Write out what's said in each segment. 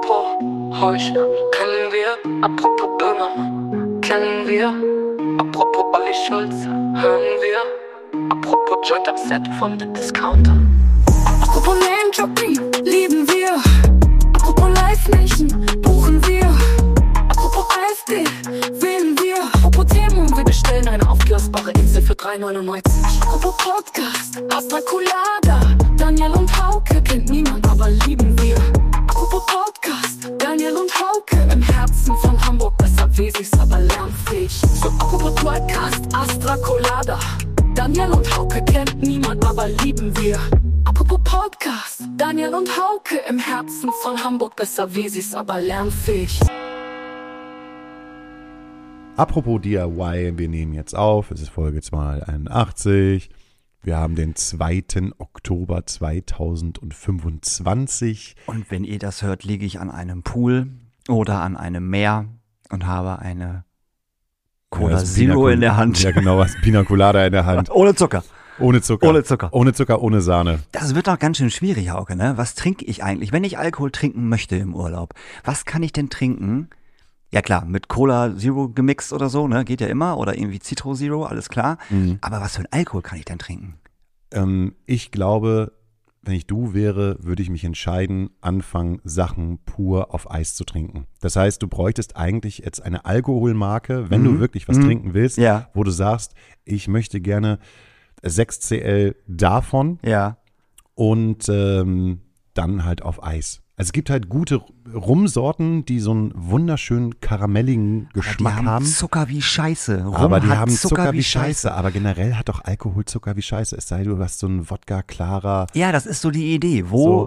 Apropos Heuchler, kennen wir? Apropos Böhmermann, kennen wir? Apropos Olli Schulz, hören wir? Apropos Joint am Set von The Discounter. Apropos Name-Dropping, lieben wir. Apropos Live-Nation, buchen wir. Apropos AfD, wählen wir. Apropos Themen, wir bestellen eine aufblasbare Insel für 3,99. Apropos Podcast, Astra Colada, Daniel und Hauke, kennt niemand, aber lieben wir. Apropos Podcast, Daniel und Hauke, im Herzen von Hamburg, besser Wesis, aber lernfähig. So, apropos Podcast, Astra Colada, Daniel und Hauke, kennt niemand, aber lieben wir. Apropos Podcast, Daniel und Hauke, im Herzen von Hamburg, besser Wesis, aber lernfähig. Apropos DIY, wir nehmen jetzt auf, es ist Folge 281. Wir haben den 2. Oktober 2025. Und wenn ihr das hört, liege ich an einem Pool oder an einem Meer und habe eine Cola Zero in der Hand. Ja genau, was Pina Colada in der Hand. Ohne Zucker. Ohne Zucker. Ohne Zucker. Ohne Zucker, ohne Sahne. Das wird doch ganz schön schwierig, Hauke, ne? Was trinke ich eigentlich, wenn ich Alkohol trinken möchte im Urlaub? Was kann ich denn trinken? Ja klar, mit Cola Zero gemixt oder so, ne? Geht ja immer. Oder irgendwie Citro Zero, alles klar. Mhm. Aber was für ein Alkohol kann ich denn trinken? Ich glaube, wenn ich du wäre, würde ich mich entscheiden, anfangen, Sachen pur auf Eis zu trinken. Das heißt, du bräuchtest eigentlich jetzt eine Alkoholmarke, wenn du wirklich was trinken willst, wo du sagst, ich möchte gerne 6cl davon und dann halt auf Eis. Also es gibt halt gute Rumsorten, die so einen wunderschönen karamelligen Geschmack haben. Die haben Zucker wie Scheiße. Aber die haben Zucker wie Scheiße. Aber generell hat doch Alkohol Zucker wie Scheiße. Es sei denn, du hast so einen Wodka klarer. Ja, das ist so die Idee.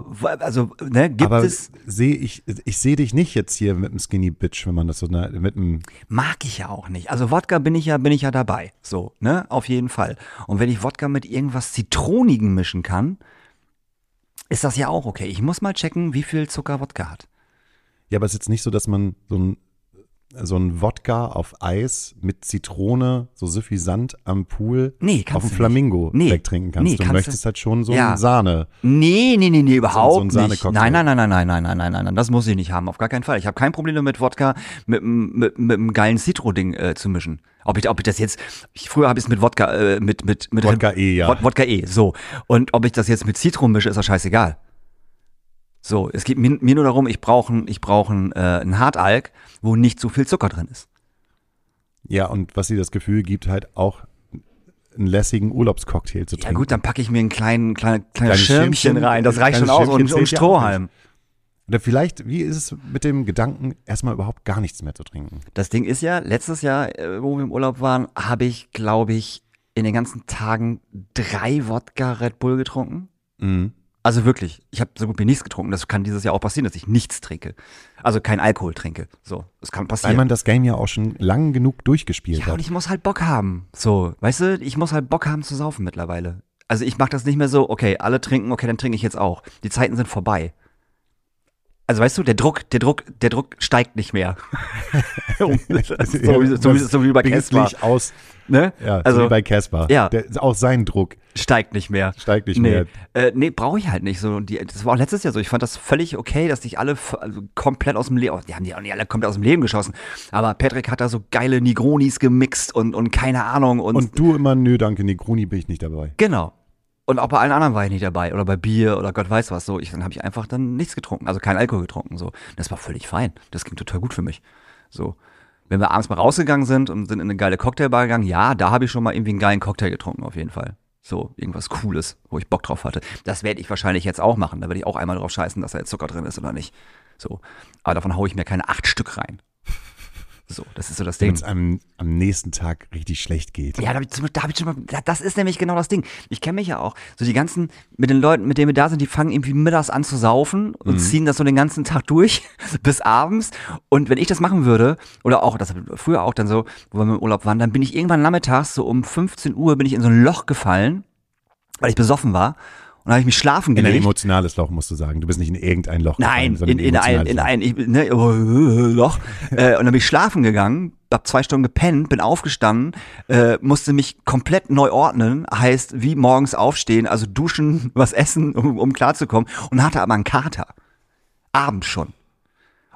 Ich sehe dich nicht jetzt hier mit einem Skinny Bitch, wenn man das so mit einem. Mag ich ja auch nicht. Also Wodka bin ich ja dabei. So, ne? Auf jeden Fall. Und wenn ich Wodka mit irgendwas Zitronigem mischen kann, ist das ja auch okay. Ich muss mal checken, wie viel Zucker Wodka hat. Ja, aber es ist jetzt nicht so, dass man so ein Wodka auf Eis mit Zitrone, so suffisant am Pool auf dem Flamingo wegtrinken kannst. Du möchtest halt schon so eine Sahne. Nee, überhaupt so nicht. Nein, das muss ich nicht haben, auf gar keinen Fall. Ich habe kein Problem damit, Wodka mit einem geilen Citro-Ding zu mischen. Ob ich das jetzt, früher habe ich es mit Wodka, mit Wodka E, ja. Wodka E, so. Und ob ich das jetzt mit Citro mische, ist das scheißegal. So, es geht mir nur darum, ich brauche einen Hartalk, wo nicht so viel Zucker drin ist. Ja, und was dir das Gefühl gibt, halt auch einen lässigen Urlaubscocktail zu trinken. Ja gut, dann packe ich mir ein kleines Schirmchen rein, das reicht schon aus, und Strohhalm. Oder vielleicht, wie ist es mit dem Gedanken, erstmal überhaupt gar nichts mehr zu trinken? Das Ding ist ja, letztes Jahr, wo wir im Urlaub waren, habe ich, glaube ich, in den ganzen Tagen 3 Wodka Red Bull getrunken. Mhm. Also wirklich, ich habe so gut wie nichts getrunken. Das kann dieses Jahr auch passieren, dass ich nichts trinke. Also kein Alkohol trinke. So, das kann passieren. Weil man das Game ja auch schon lang genug durchgespielt hat. Ja, und ich muss halt Bock haben. So, weißt du, ich muss halt Bock haben zu saufen mittlerweile. Also ich mache das nicht mehr so, okay, alle trinken, okay, dann trinke ich jetzt auch. Die Zeiten sind vorbei. Also weißt du, der Druck steigt nicht mehr. so wie bei Casper. Ne? Ja, also, so wie bei Casper. Ja. Auch sein Druck steigt nicht mehr. mehr. Nee, brauche ich halt nicht so. Das war auch letztes Jahr so. Ich fand das völlig okay, dass sich alle komplett aus dem Leben, die haben die auch nicht alle komplett aus dem Leben geschossen. Aber Patrick hat da so geile Negronis gemixt und keine Ahnung. Und du immer, nö, danke, Negroni bin ich nicht dabei. Genau. Und auch bei allen anderen war ich nicht dabei. Oder bei Bier oder Gott weiß was. So, dann habe ich einfach dann nichts getrunken. Also kein Alkohol getrunken. So. Das war völlig fein. Das ging total gut für mich. So. Wenn wir abends mal rausgegangen sind und sind in eine geile Cocktailbar gegangen, ja, da habe ich schon mal irgendwie einen geilen Cocktail getrunken, auf jeden Fall. So, irgendwas Cooles, wo ich Bock drauf hatte. Das werde ich wahrscheinlich jetzt auch machen. Da werde ich auch einmal drauf scheißen, dass da jetzt Zucker drin ist oder nicht. So. Aber davon haue ich mir keine 8 Stück rein. So, das ist so das Ding. Wenn es am nächsten Tag richtig schlecht geht. Ja, das ist nämlich genau das Ding. Ich kenne mich ja auch. So die ganzen, mit den Leuten, mit denen wir da sind, die fangen irgendwie mittags an zu saufen und ziehen das so den ganzen Tag durch bis abends. Und wenn ich das machen würde, oder auch, das früher auch dann so, wo wir im Urlaub waren, dann bin ich irgendwann nachmittags, so um 15 Uhr, bin ich in so ein Loch gefallen, weil ich besoffen war. Und dann habe ich mich schlafen gelegt. In ein emotionales Loch, musst du sagen. Du bist nicht in irgendein Loch gefallen, sondern in ein Loch. Und dann bin ich schlafen gegangen, hab 2 Stunden gepennt, bin aufgestanden, musste mich komplett neu ordnen, heißt wie morgens aufstehen, also duschen, was essen, um klarzukommen, und hatte aber einen Kater. Abends schon.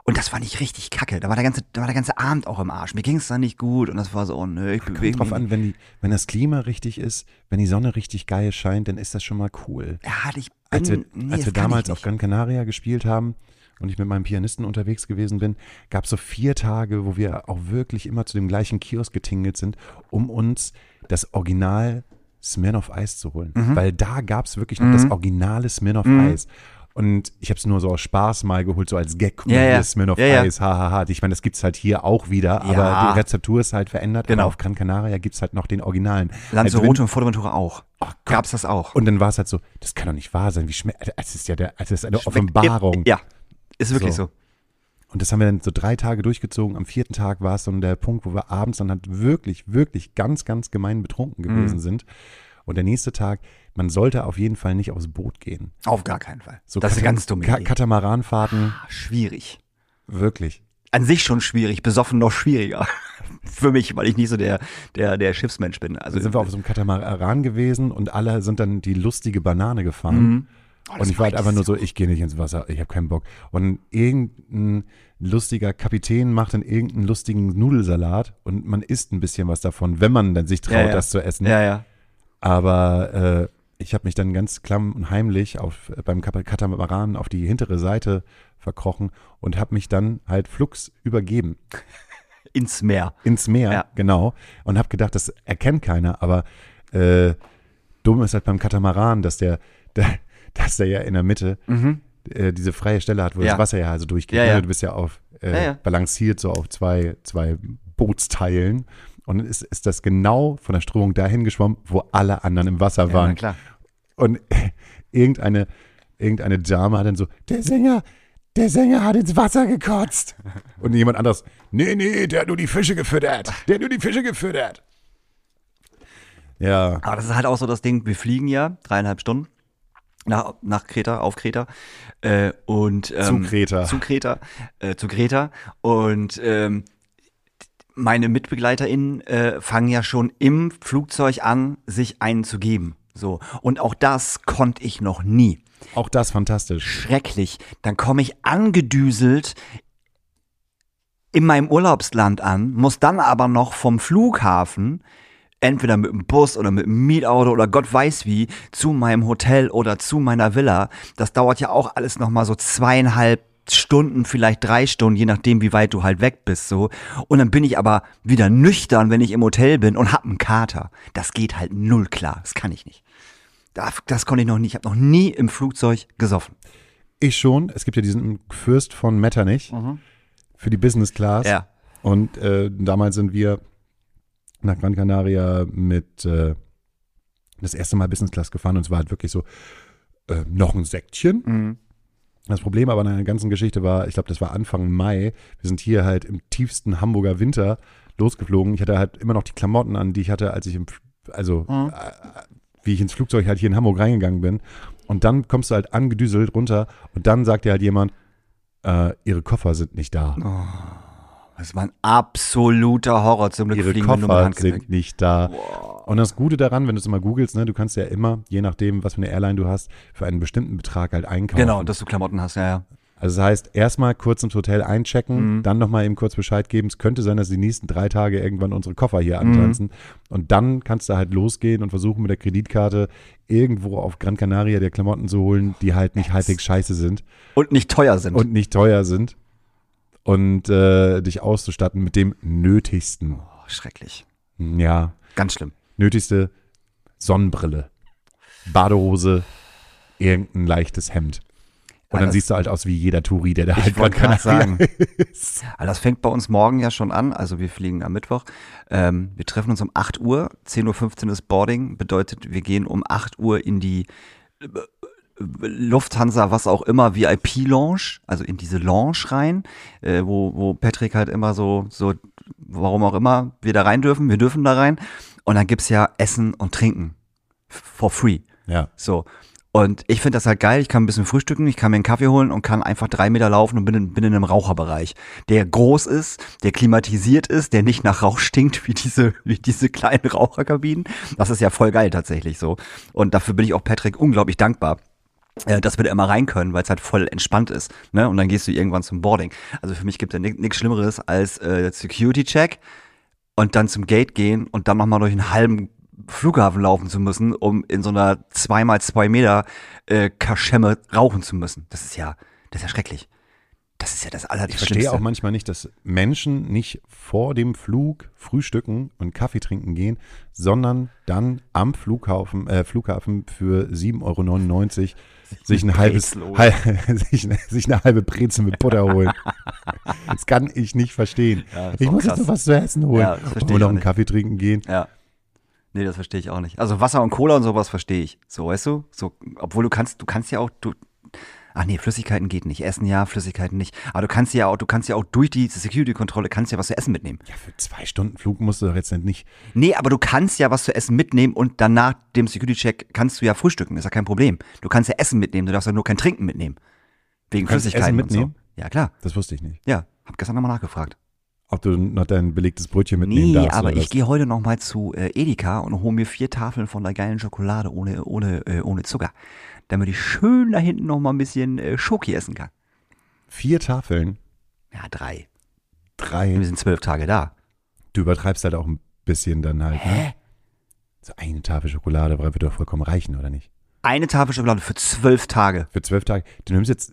Und das fand ich richtig kacke. Da war der ganze Abend auch im Arsch. Mir ging es dann nicht gut und das war so, oh nö, ich bewege mich Kommt drauf nicht. an, wenn das Klima richtig ist, wenn die Sonne richtig geil scheint, dann ist das schon mal cool. Ja, Als wir das kann damals ich auf nicht. Gran Canaria gespielt haben und ich mit meinem Pianisten unterwegs gewesen bin, gab es so 4 Tage, wo wir auch wirklich immer zu dem gleichen Kiosk getingelt sind, um uns das Original Smirnoff Ice zu holen. Weil da gab es wirklich noch das originale Smirnoff Ice. Und ich habe es nur so aus Spaß mal geholt, so als Gag. Guck mal, Ja, ja. hier ist Smirnoff Ja, ja. Ice, hahaha. Ich meine, das gibt es halt hier auch wieder, aber Ja. die Rezeptur ist halt verändert. Genau. Aber auf Gran Canaria gibt es halt noch den Originalen. Lanzarote und Fuerteventura auch. Oh Gott. Gab's das auch. Und dann war es halt so, das kann doch nicht wahr sein. Wie schmeckt, es ist ja es ist eine Offenbarung. Ja, ist wirklich so. Und das haben wir dann so 3 Tage durchgezogen. Am 4. Tag war es dann der Punkt, wo wir abends dann halt wirklich, wirklich ganz, ganz gemein betrunken gewesen sind. Und der nächste Tag, man sollte auf jeden Fall nicht aufs Boot gehen. Auf gar keinen Fall. So das ist eine ganz dumme Idee. Katamaranfahrten, Schwierig. wirklich. An sich schon schwierig, besoffen noch schwieriger. Für mich, weil ich nicht so der Schiffsmensch bin. Also Da sind wir auf so einem Katamaran gewesen und alle sind dann die lustige Banane gefahren. Und ich war halt einfach nur so, ich gehe nicht ins Wasser, ich habe keinen Bock. Und irgendein lustiger Kapitän macht dann irgendeinen lustigen Nudelsalat und man isst ein bisschen was davon, wenn man dann sich traut, das zu essen. Ja, ja. Aber ich habe mich dann ganz klamm und heimlich beim Katamaran auf die hintere Seite verkrochen und habe mich dann halt flugs übergeben. Ins Meer. Ins Meer, Ja. genau. Und habe gedacht, das erkennt keiner, aber dumm ist halt beim Katamaran, dass der ja in der Mitte diese freie Stelle hat, wo Ja. das Wasser ja also durchgeht. Ja, ja. Ne? Du bist ja balanciert so auf zwei Bootsteilen. Und dann ist das genau von der Strömung dahin geschwommen, wo alle anderen im Wasser Ja, waren. na klar. Und irgendeine Dame hat dann so, der Sänger hat ins Wasser gekotzt. Und jemand anderes, nee, der hat nur die Fische gefüttert. Ja, Aber das ist halt auch so das Ding, wir fliegen ja 3,5 Stunden nach Kreta, auf Kreta. Zu Kreta. Zu Kreta. Und meine MitbegleiterInnen fangen ja schon im Flugzeug an, sich einen zu geben. So. Und auch das konnte ich noch nie. auch das fantastisch. Schrecklich. Dann komme ich angedüselt in meinem Urlaubsland an, muss dann aber noch vom Flughafen, entweder mit dem Bus oder mit dem Mietauto oder Gott weiß wie, zu meinem Hotel oder zu meiner Villa. Das dauert ja auch alles nochmal so 2,5 Stunden, vielleicht 3 Stunden, je nachdem, wie weit du halt weg bist, so. Und dann bin ich aber wieder nüchtern, wenn ich im Hotel bin und hab einen Kater. Das geht halt null klar. Das kann ich nicht. Das konnte ich noch nie. Ich habe noch nie im Flugzeug gesoffen. Ich schon. Es gibt ja diesen Fürst von Metternich für die Business Class. Ja. Und damals sind wir nach Gran Canaria mit das erste Mal Business Class gefahren und es war halt wirklich so noch ein Säckchen. Das Problem aber an der ganzen Geschichte war, ich glaube, das war Anfang Mai. Wir sind hier halt im tiefsten Hamburger Winter losgeflogen. Ich hatte halt immer noch die Klamotten an, die ich hatte, als ich wie ich ins Flugzeug halt hier in Hamburg reingegangen bin. Und dann kommst du halt angedüselt runter und dann sagt dir halt jemand, ihre Koffer sind nicht da. Das war ein absoluter Horror. Zum Glück Ihre fliegen wir nur mit Koffer Handgepäck. sind nicht da. Und das Gute daran, wenn du es immer googelst, ne, du kannst ja immer, je nachdem, was für eine Airline du hast, für einen bestimmten Betrag halt einkaufen. Genau, dass du Klamotten hast, ja. Also das heißt, erstmal kurz ins Hotel einchecken, dann nochmal eben kurz Bescheid geben. Es könnte sein, dass die nächsten 3 Tage irgendwann unsere Koffer hier antanzen. Und dann kannst du halt losgehen und versuchen mit der Kreditkarte irgendwo auf Gran Canaria dir Klamotten zu holen, die halt nicht halbwegs scheiße sind Und nicht teuer sind. und nicht teuer sind. Und dich auszustatten mit dem Nötigsten. Oh, schrecklich. Ja, Ganz schlimm. nötigste Sonnenbrille, Badehose, irgendein leichtes Hemd. Und dann das- siehst du halt aus wie jeder Touri, der da halt Ich wollte Gran gerade sagen. Canaria ist. Also das fängt bei uns morgen ja schon an. Also wir fliegen am Mittwoch. Wir treffen uns um 8 Uhr. 10:15 Uhr ist Boarding. Bedeutet, wir gehen um 8 Uhr in die Lufthansa, was auch immer, VIP-Lounge, also in diese Lounge rein, wo Patrick halt immer so, warum auch immer, wir da rein dürfen. Wir dürfen da rein. Und dann gibt's ja Essen und Trinken. For free. Ja. So. Und ich finde das halt geil, ich kann ein bisschen frühstücken, ich kann mir einen Kaffee holen und kann einfach 3 Meter laufen und bin in einem Raucherbereich, der groß ist, der klimatisiert ist, der nicht nach Rauch stinkt wie diese kleinen Raucherkabinen. Das ist ja voll geil tatsächlich so. Und dafür bin ich auch Patrick unglaublich dankbar. dass wir da immer rein können, weil es halt voll entspannt ist. Ne? Und dann gehst du irgendwann zum Boarding. Also für mich gibt es ja nichts Schlimmeres als Security-Check und dann zum Gate gehen und dann nochmal durch einen halben Flughafen laufen zu müssen, um in so einer 2x2 Meter Kaschemme rauchen zu müssen. Das ist ja schrecklich. Das ist ja das Ich Allerschlimmste. verstehe auch manchmal nicht, dass Menschen nicht vor dem Flug frühstücken und Kaffee trinken gehen, sondern dann am Flughafen für 7,99 € sich eine halbe Brezel mit Butter holen. Das kann ich nicht verstehen. Ja, das ist Ich auch muss jetzt krass. noch was zu essen holen. Ja, das verstehe und ich noch auch einen nicht. Kaffee trinken gehen. Ja. Nee, das verstehe ich auch nicht. Also Wasser und Cola und sowas verstehe ich. So, weißt du? So, obwohl du kannst ja auch, ach nee, Flüssigkeiten geht nicht. Essen ja, Flüssigkeiten nicht. Aber du kannst ja auch durch die Security-Kontrolle kannst ja was zu essen mitnehmen. Ja, für 2 Stunden Flug musst du doch jetzt nicht. Nee, aber du kannst ja was zu essen mitnehmen und dann nach dem Security-Check kannst du ja frühstücken. Ist ja kein Problem. Du kannst ja Essen mitnehmen, du darfst ja nur kein Trinken mitnehmen. Wegen Du kannst Flüssigkeiten Essen mitnehmen? und so. Ja, klar. Das wusste ich nicht. Ja, hab gestern nochmal nachgefragt. Ob du noch dein belegtes Brötchen mitnehmen Nee, darfst. aber oder ich was? gehe heute noch mal zu Edeka und hole mir 4 Tafeln von der geilen Schokolade ohne Zucker, damit ich schön da hinten noch mal ein bisschen Schoki essen kann. 4 Tafeln, Ja, 3. 3. Wir sind 12 Tage da. Du übertreibst halt auch ein bisschen dann halt, ne? So eine Tafel Schokolade aber wird doch vollkommen reichen, oder nicht? Eine Tafel Schokolade für 12 Tage. Für 12 Tage. Du nimmst jetzt,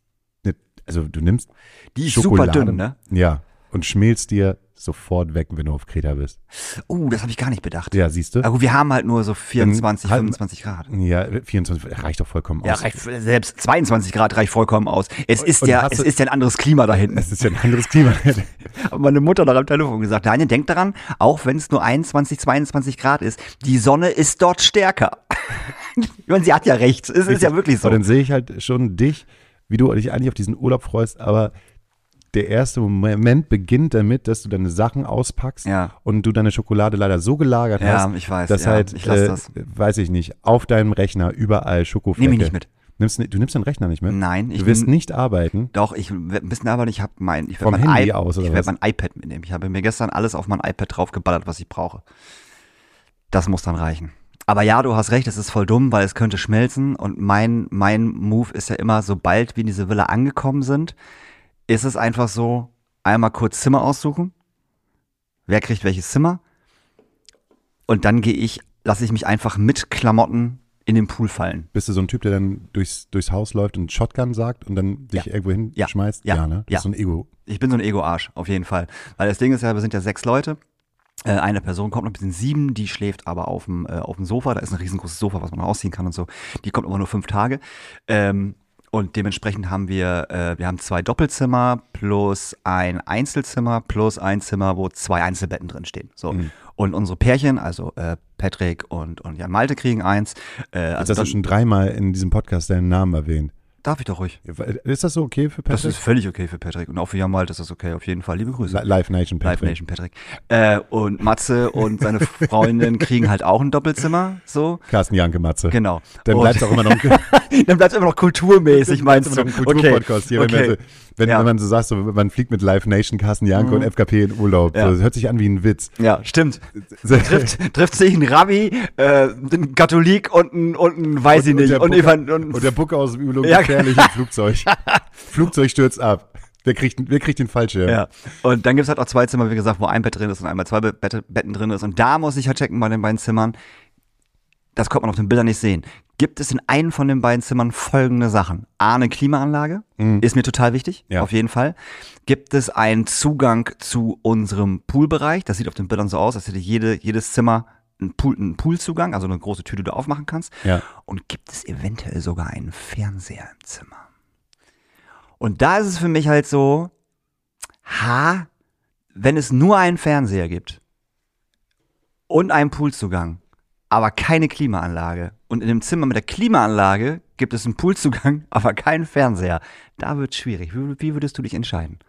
du nimmst Die ist Schokolade, super dünn, ne? Ja, und schmilzt dir sofort weg, wenn du auf Kreta bist. Das habe ich gar nicht bedacht. Ja, siehst du? Aber gut, wir haben halt nur so 24, Dann 25 Grad. Ja, 24 reicht doch vollkommen Ja, aus. selbst 22 Grad reicht vollkommen aus. Es ist Und ja hast du- ein anderes Klima da hinten. Es ist ja ein anderes Klima. Hat meine Mutter noch am Telefon gesagt, Daniel, denk daran, auch wenn es nur 21, 22 Grad ist, die Sonne ist dort stärker. Ich meine, sie hat ja recht. Es ist ja wirklich so. Und dann sehe ich halt schon dich, wie du dich eigentlich auf diesen Urlaub freust, aber der erste Moment beginnt damit, dass du deine Sachen auspackst Ja. und du deine Schokolade leider so gelagert Ja, hast, ich weiß, dass ja, halt, ich lass das. weiß ich nicht, auf deinem Rechner überall Schokoflecke. Nehme ich nicht mit. Du nimmst den Rechner nicht mit? Nein, ich Du wirst bin- nicht arbeiten. Doch, ich werde ein bisschen arbeiten. Ich habe ich Vom werde mein, Handy I- aus, oder ich was? werd mein iPad mitnehmen. Ich habe mir gestern alles auf mein iPad draufgeballert, was ich brauche. Das muss dann reichen. Aber ja, du hast recht, es ist voll dumm, weil es könnte schmelzen. Und mein Move ist ja immer, sobald wir in diese Villa angekommen sind, ist es einfach so, einmal kurz Zimmer aussuchen. Wer kriegt welches Zimmer? Und dann lasse ich mich einfach mit Klamotten in den Pool fallen. Bist du so ein Typ, der dann durchs Haus läuft und Shotgun sagt und dann dich Ja. irgendwo hinschmeißt? Ja. Ne? Das Ja. ist so ein Ego. Ich bin so ein Ego-Arsch, auf jeden Fall. Weil das Ding ist ja, wir sind ja 6 Leute. Eine Person kommt noch, wir sind 7, die schläft aber auf dem Sofa. Da ist ein riesengroßes Sofa, was man ausziehen kann und so. Die kommt aber nur 5 Tage. Und dementsprechend haben wir haben 2 Doppelzimmer plus ein Einzelzimmer plus ein Zimmer, wo 2 Einzelbetten drin stehen. So. Und unsere Pärchen, also Patrick und Jan Malte kriegen eins. Jetzt Also hast du schon 3-mal in diesem Podcast deinen Namen erwähnt. darf ich doch ruhig. Ist das so okay für Das Patrick? ist völlig okay für Patrick. Und auch für Jan Malte ist das okay, auf jeden Fall. Liebe Grüße. Live Nation Live Patrick. Nation Patrick. Und Matze und seine Freundin kriegen halt auch ein Doppelzimmer, so. Carsten Janke Matze. Genau. Dann Und- bleibt es auch immer noch ein dann bleibt es immer noch kulturmäßig, meinst du? immer noch ein Kulturpodcast hier. Okay. Wenn Ja. man so sagt, so, man fliegt mit Live Nation, Carsten Janke und FKP in Urlaub. Ja. So, das hört sich an wie ein Witz. Ja, stimmt. Trifft sich ein Rabbi, ein Katholik und ein weiß ich nicht. Und der Bucke aus dem Übung Ja. gefährlich im Flugzeug. Flugzeug stürzt ab. Wer kriegt den Fallschirm? Ja. Und dann gibt's halt auch 2 Zimmer, wie gesagt, wo ein Bett drin ist und einmal 2 Betten drin ist. Und da muss ich halt checken bei den beiden Zimmern. Das konnte man auf den Bildern nicht sehen. Gibt es in einem von den beiden Zimmern folgende Sachen? A, eine Klimaanlage, ist mir total wichtig, Ja. auf jeden Fall. Gibt es einen Zugang zu unserem Poolbereich? Das sieht auf den Bildern so aus, als hätte jedes Zimmer einen Poolzugang, also eine große Tür, die du aufmachen kannst. Ja. Und gibt es eventuell sogar einen Fernseher im Zimmer? Und da ist es für mich halt so, wenn es nur einen Fernseher gibt und einen Poolzugang, aber keine Klimaanlage und in dem Zimmer mit der Klimaanlage gibt es einen Poolzugang, aber keinen Fernseher, da wird es schwierig. Wie würdest du dich entscheiden?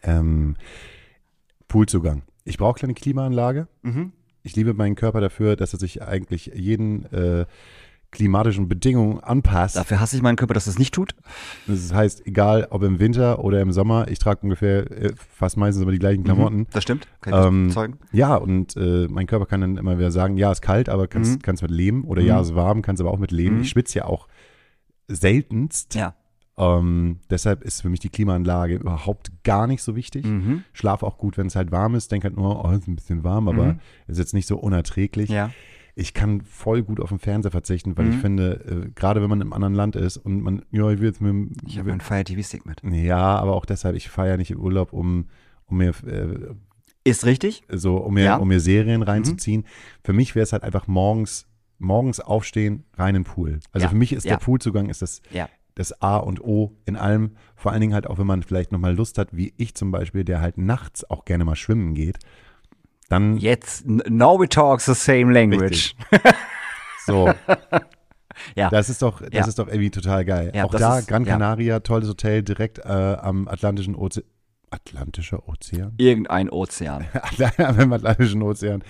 Poolzugang. Ich brauche keine Klimaanlage. Mhm. Ich liebe meinen Körper dafür, dass er sich eigentlich jeden klimatischen Bedingungen anpasst. Dafür hasse ich meinen Körper, dass es nicht tut. Das heißt, egal ob im Winter oder im Sommer, ich trage ungefähr fast meistens immer die gleichen Klamotten. Das stimmt, kann ich das bezeugen. Ja, und mein Körper kann dann immer wieder sagen, ja, ist kalt, aber kannst mit leben. Oder ja, ist warm, kannst aber auch mit leben. Ich schwitze ja auch seltenst. Ja. Deshalb ist für mich die Klimaanlage überhaupt gar nicht so wichtig. Schlaf auch gut, wenn es halt warm ist. Denke halt nur, oh, ist ein bisschen warm, aber ist jetzt nicht so unerträglich. Ja. Ich kann voll gut auf den Fernseher verzichten, weil ich finde, gerade wenn man im anderen Land ist und man, ja, ich will jetzt mit Ich habe einen Fire TV-Stick mit. Ja, aber auch deshalb, ich fahre ja nicht in Urlaub, um mir Ist richtig? um mir Serien reinzuziehen. Für mich wäre es halt einfach morgens aufstehen, rein in den Pool. Also für mich ist der Poolzugang ist das A und O in allem. Vor allen Dingen halt auch, wenn man vielleicht nochmal Lust hat, wie ich zum Beispiel, der halt nachts auch gerne mal schwimmen geht. Dann Jetzt, now we talk the same language. so. Ja. Das ist doch irgendwie total geil. Ja, auch das da, ist- Gran ja. Canaria, tolles Hotel, direkt am Atlantischen Ozean. Atlantischer Ozean? Irgendein Ozean. Im Atlantischen Ozean.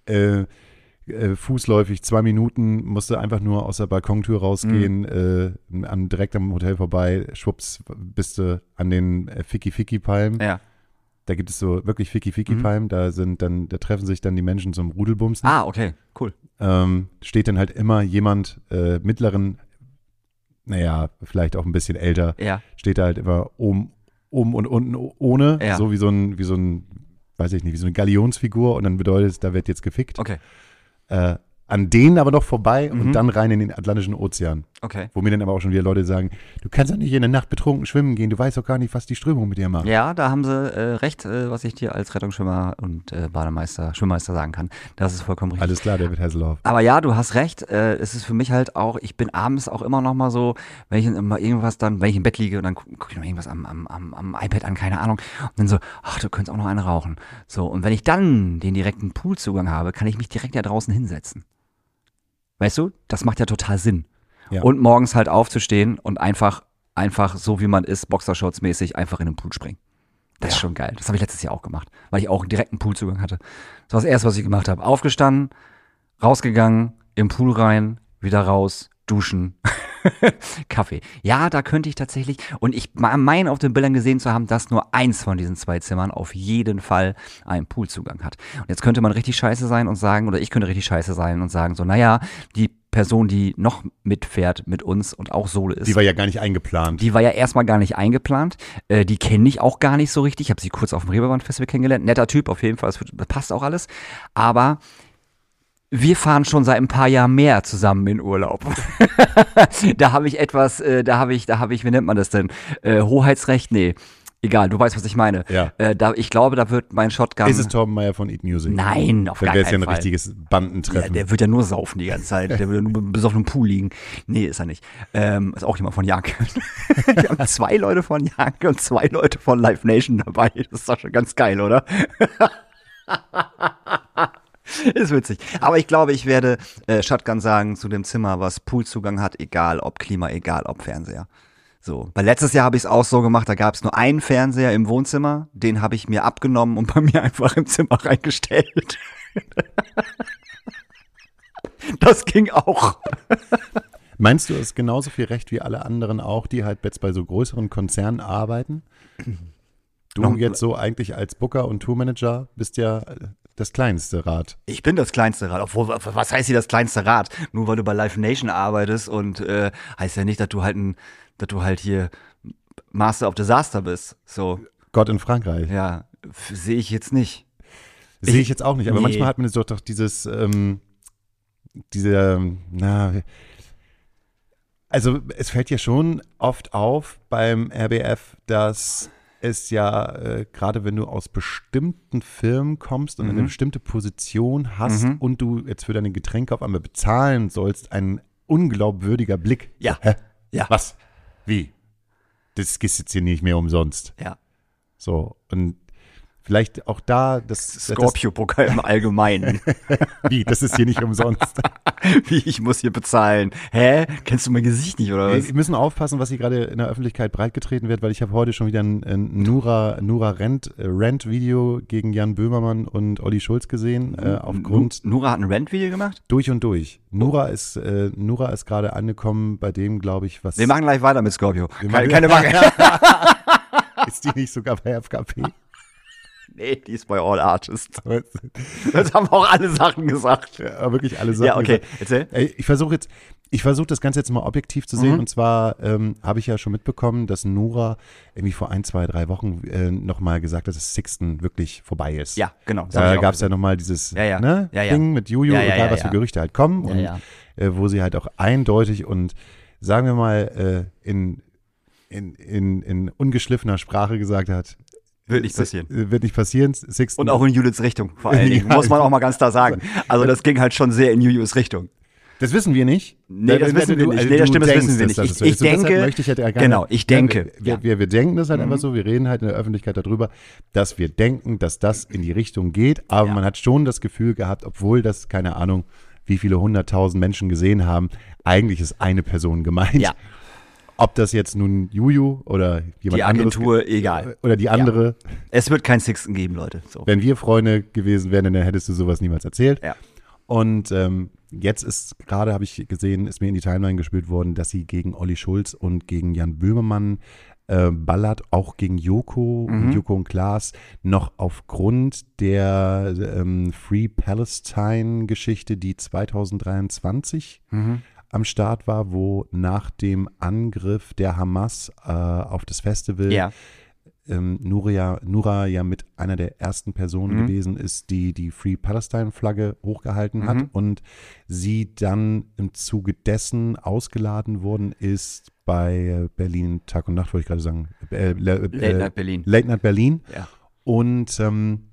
Fußläufig 2 Minuten, musste einfach nur aus der Balkontür rausgehen, direkt am Hotel vorbei, schwupps, bist du an den Ficky-Ficky-Palmen. Ja. Da gibt es so wirklich Ficky-Ficky-Palmen, da treffen sich dann die Menschen zum Rudelbumsen. Ah, okay, cool. Steht dann halt immer jemand mittleren, naja, vielleicht auch ein bisschen älter, Ja. steht da halt immer oben und unten ohne, Ja. so wie so ein, weiß ich nicht, wie so eine Galionsfigur und dann bedeutet es, da wird jetzt gefickt. Okay. An denen aber noch vorbei und dann rein in den Atlantischen Ozean. Okay. Wo mir dann aber auch schon wieder Leute sagen, du kannst doch nicht in der Nacht betrunken schwimmen gehen, du weißt doch gar nicht, was die Strömung mit dir macht. Ja, da haben sie recht, was ich dir als Rettungsschwimmer und Schwimmmeister sagen kann. Das ist vollkommen richtig. Alles klar, David Hasselhoff. Aber ja, du hast recht. Es ist für mich halt auch, ich bin abends auch immer noch mal so, wenn ich im Bett liege und dann gucke ich noch irgendwas am iPad an, keine Ahnung. Und dann so, ach, du könntest auch noch eine rauchen. So, und wenn ich dann den direkten Poolzugang habe, kann ich mich direkt da draußen hinsetzen. Weißt du, das macht ja total Sinn. Ja. Und morgens halt aufzustehen und einfach so wie man ist, Boxershorts-mäßig einfach in den Pool springen. Das ist schon geil. Das habe ich letztes Jahr auch gemacht, weil ich auch einen direkten Poolzugang hatte. Das war das Erste, was ich gemacht habe. Aufgestanden, rausgegangen, im Pool rein, wieder raus, duschen, Kaffee. Ja, da könnte ich tatsächlich, und ich meine auf den Bildern gesehen zu haben, dass nur eins von diesen 2 Zimmern auf jeden Fall einen Poolzugang hat. Und jetzt könnte man richtig scheiße sein und sagen, oder ich könnte richtig scheiße sein und sagen so, naja, die Person, die noch mitfährt mit uns und auch Solo ist, Die war ja gar nicht eingeplant. die war ja erstmal gar nicht eingeplant. Die kenne ich auch gar nicht so richtig. Ich habe sie kurz auf dem Reeperbahn-Festival kennengelernt. Netter Typ, auf jeden Fall. Das passt auch alles. Aber wir fahren schon seit ein paar Jahren mehr zusammen in Urlaub. Da habe ich etwas, wie nennt man das denn? Hoheitsrecht? Nee. Egal, du weißt, was ich meine. Ja. Ich glaube, da wird mein Shotgun. Ist es Torben Meyer von Eat Music? Nein, auf Dann gar wäre es ja keinen ein Fall. richtiges Ja, Bandentreffen. der wird ja nur saufen die ganze Zeit. Der wird nur besoffen im Pool liegen. Nee, ist er nicht. Ist auch jemand von Janke. Wir haben 2 Leute von Janke und 2 Leute von Live Nation dabei. Das ist doch schon ganz geil, oder? Ist witzig. Aber ich glaube, ich werde Shotgun sagen zu dem Zimmer, was Poolzugang hat, egal ob Klima, egal ob Fernseher. So, weil letztes Jahr habe ich es auch so gemacht, da gab es nur einen Fernseher im Wohnzimmer, den habe ich mir abgenommen und bei mir einfach im Zimmer reingestellt. Das ging auch. Meinst du, es ist genauso viel Recht wie alle anderen auch, die halt jetzt bei so größeren Konzernen arbeiten? Du jetzt so eigentlich als Booker und Tourmanager bist ja das kleinste Rad. Ich bin das kleinste Rad. Obwohl, was heißt hier das kleinste Rad? Nur weil du bei Live Nation arbeitest und heißt ja nicht, dass du halt hier Master of Disaster bist. So, Gott in Frankreich. ja, sehe ich jetzt nicht. Sehe ich jetzt auch nicht, aber Nee. manchmal hat man doch dieses, also es fällt ja schon oft auf beim RBF, dass es ja, gerade wenn du aus bestimmten Firmen kommst und eine bestimmte Position hast und du jetzt für deine Getränke auf einmal bezahlen sollst, ein unglaubwürdiger Blick. Ja. Hä? Ja. Was? Wie? Das ist jetzt hier nicht mehr umsonst. Ja. So, und vielleicht auch da, das Scorpio-Poker im Allgemeinen. wie, das ist hier nicht umsonst. Wie, ich muss hier bezahlen. Hä? Kennst du mein Gesicht nicht, oder was? Wir müssen aufpassen, was hier gerade in der Öffentlichkeit breitgetreten wird, weil ich habe heute schon wieder ein Nura Rant-Video gegen Jan Böhmermann und Olli Schulz gesehen, aufgrund Nura hat ein Rant-Video gemacht? durch und durch. Nura ist gerade angekommen, bei dem, glaube ich, was Wir machen gleich weiter mit Scorpio. machen- Keine Bange. ist die nicht sogar bei FKP? Nee, die ist bei All Artists. Das haben auch alle Sachen gesagt. Ja, wirklich alle Sachen. Ja, okay, gesagt. erzähl. Ey, ich versuche jetzt, Ich versuche das Ganze jetzt mal objektiv zu sehen. Und zwar habe ich ja schon mitbekommen, dass Nora irgendwie vor 1, 2, 3 Wochen nochmal gesagt hat, dass Sixten wirklich vorbei ist. Ja, genau. Da gab es ja nochmal dieses Ding mit Juju, egal was für Gerüchte halt kommen. Wo sie halt auch eindeutig und sagen wir mal in ungeschliffener Sprache gesagt hat, wird nicht passieren. Wird nicht passieren. Sixten. Und auch in Judiths Richtung vor allen Dingen, muss man auch mal ganz klar sagen. Also das ging halt schon sehr in Jujus Richtung. Das wissen wir nicht. Nee, das wissen wir nicht. Nee, das stimmt, das wissen wir nicht. Ich denke, möchte ich halt genau, ich denke. Wir denken das halt einfach so, wir reden halt in der Öffentlichkeit darüber, dass wir denken, dass das in die Richtung geht, aber man hat schon das Gefühl gehabt, obwohl das, keine Ahnung, wie viele 100.000 Menschen gesehen haben, eigentlich ist eine Person gemeint. Ja. Ob das jetzt nun Juju oder jemand anderes. Die Agentur, egal. Oder die andere. Ja. Es wird kein Sixten geben, Leute. So. Wenn wir Freunde gewesen wären, dann hättest du sowas niemals erzählt. Ja. Und jetzt ist gerade, habe ich gesehen, ist mir in die Timeline gespielt worden, dass sie gegen Olli Schulz und gegen Jan Böhmermann ballert, auch gegen Joko und Klaas, noch aufgrund der Free Palestine-Geschichte, die 2023 am Start war, wo nach dem Angriff der Hamas auf das Festival Nura ja mit einer der ersten Personen gewesen ist, die Free Palestine-Flagge hochgehalten hat und sie dann im Zuge dessen ausgeladen worden ist bei Berlin Tag und Nacht, wollte ich gerade sagen. Late Night Berlin. Late Night Berlin. Ja. Und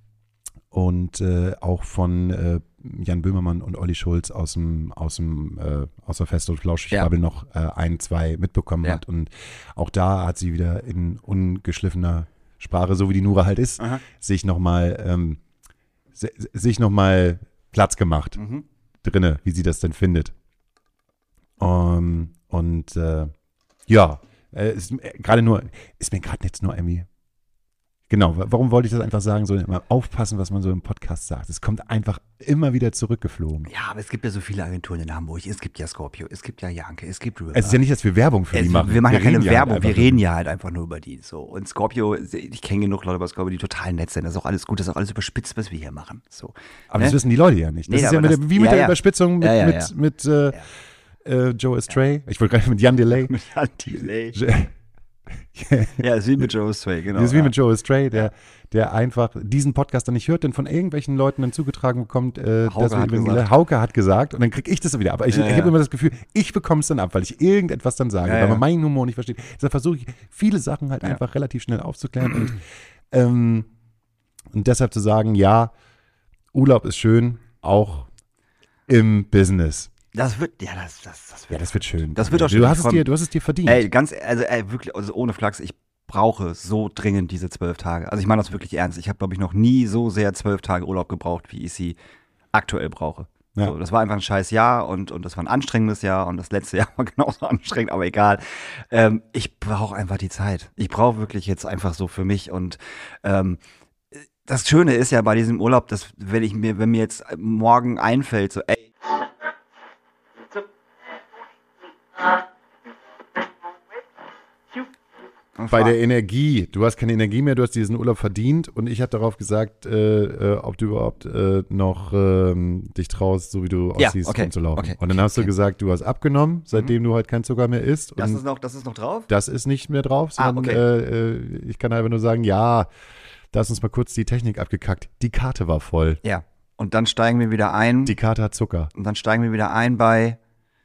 auch von Jan Böhmermann und Olli Schulz aus der Fest- und Flauschig-Bubble noch 1, 2 mitbekommen hat. Und auch da hat sie wieder in ungeschliffener Sprache, so wie die Nura halt ist, sich nochmal Platz gemacht drinne, wie sie das denn findet. Ist mir gerade jetzt nur irgendwie. Genau, warum wollte ich das einfach sagen? So immer aufpassen, was man so im Podcast sagt. Es kommt einfach immer wieder zurückgeflogen. Ja, aber es gibt ja so viele Agenturen in Hamburg. Es gibt ja Scorpio, es gibt ja Janke, es gibt River. Es ist ja nicht, dass wir Werbung für die machen. Wir machen ja keine Werbung, halt wir reden ja halt einfach nur über die. So. Und Scorpio, ich kenne genug Leute bei Scorpio, die total nett sind. Das ist auch alles gut, das ist auch alles überspitzt, was wir hier machen. So. Aber das wissen die Leute ja nicht. Das ist ja wie mit der Überspitzung mit Joe Estray. Ich wollte gerade mit Jan Delay. Mit Jan Delay. Ja, ist wie mit Joe Estray, genau. Das ist wie mit Joe Estray, der einfach diesen Podcast dann nicht hört, denn von irgendwelchen Leuten dann zugetragen bekommt, Hauke hat gesagt und dann kriege ich das so wieder ab. Ich habe immer das Gefühl, ich bekomme es dann ab, weil ich irgendetwas dann sage, weil man meinen Humor nicht versteht. Deshalb versuche ich, viele Sachen halt einfach relativ schnell aufzuklären und deshalb zu sagen, ja, Urlaub ist schön, auch im Business. Das wird schön. Das wird auch schön. Du hast es dir verdient. Ey, wirklich, also ohne Flachs, ich brauche so dringend diese 12 Tage. Also ich meine das wirklich ernst. Ich habe, glaube ich, noch nie so sehr 12 Tage Urlaub gebraucht, wie ich sie aktuell brauche. Ja. So, das war einfach ein scheiß Jahr und das war ein anstrengendes Jahr und das letzte Jahr war genauso anstrengend, aber egal. Ich brauche einfach die Zeit. Ich brauche wirklich jetzt einfach so für mich und das Schöne ist ja bei diesem Urlaub, dass wenn mir jetzt morgen einfällt, so ey, bei der Energie. Du hast keine Energie mehr, du hast diesen Urlaub verdient und ich habe darauf gesagt, ob du überhaupt noch dich traust, so wie du aussiehst, rumzulaufen. Okay, und dann hast du gesagt, du hast abgenommen, seitdem du halt kein Zucker mehr isst. Das ist noch drauf? Das ist nicht mehr drauf, sondern ich kann einfach nur sagen, ja, da ist uns mal kurz die Technik abgekackt. Die Karte war voll. Ja, und dann steigen wir wieder ein. Die Karte hat Zucker. Und dann steigen wir wieder ein bei...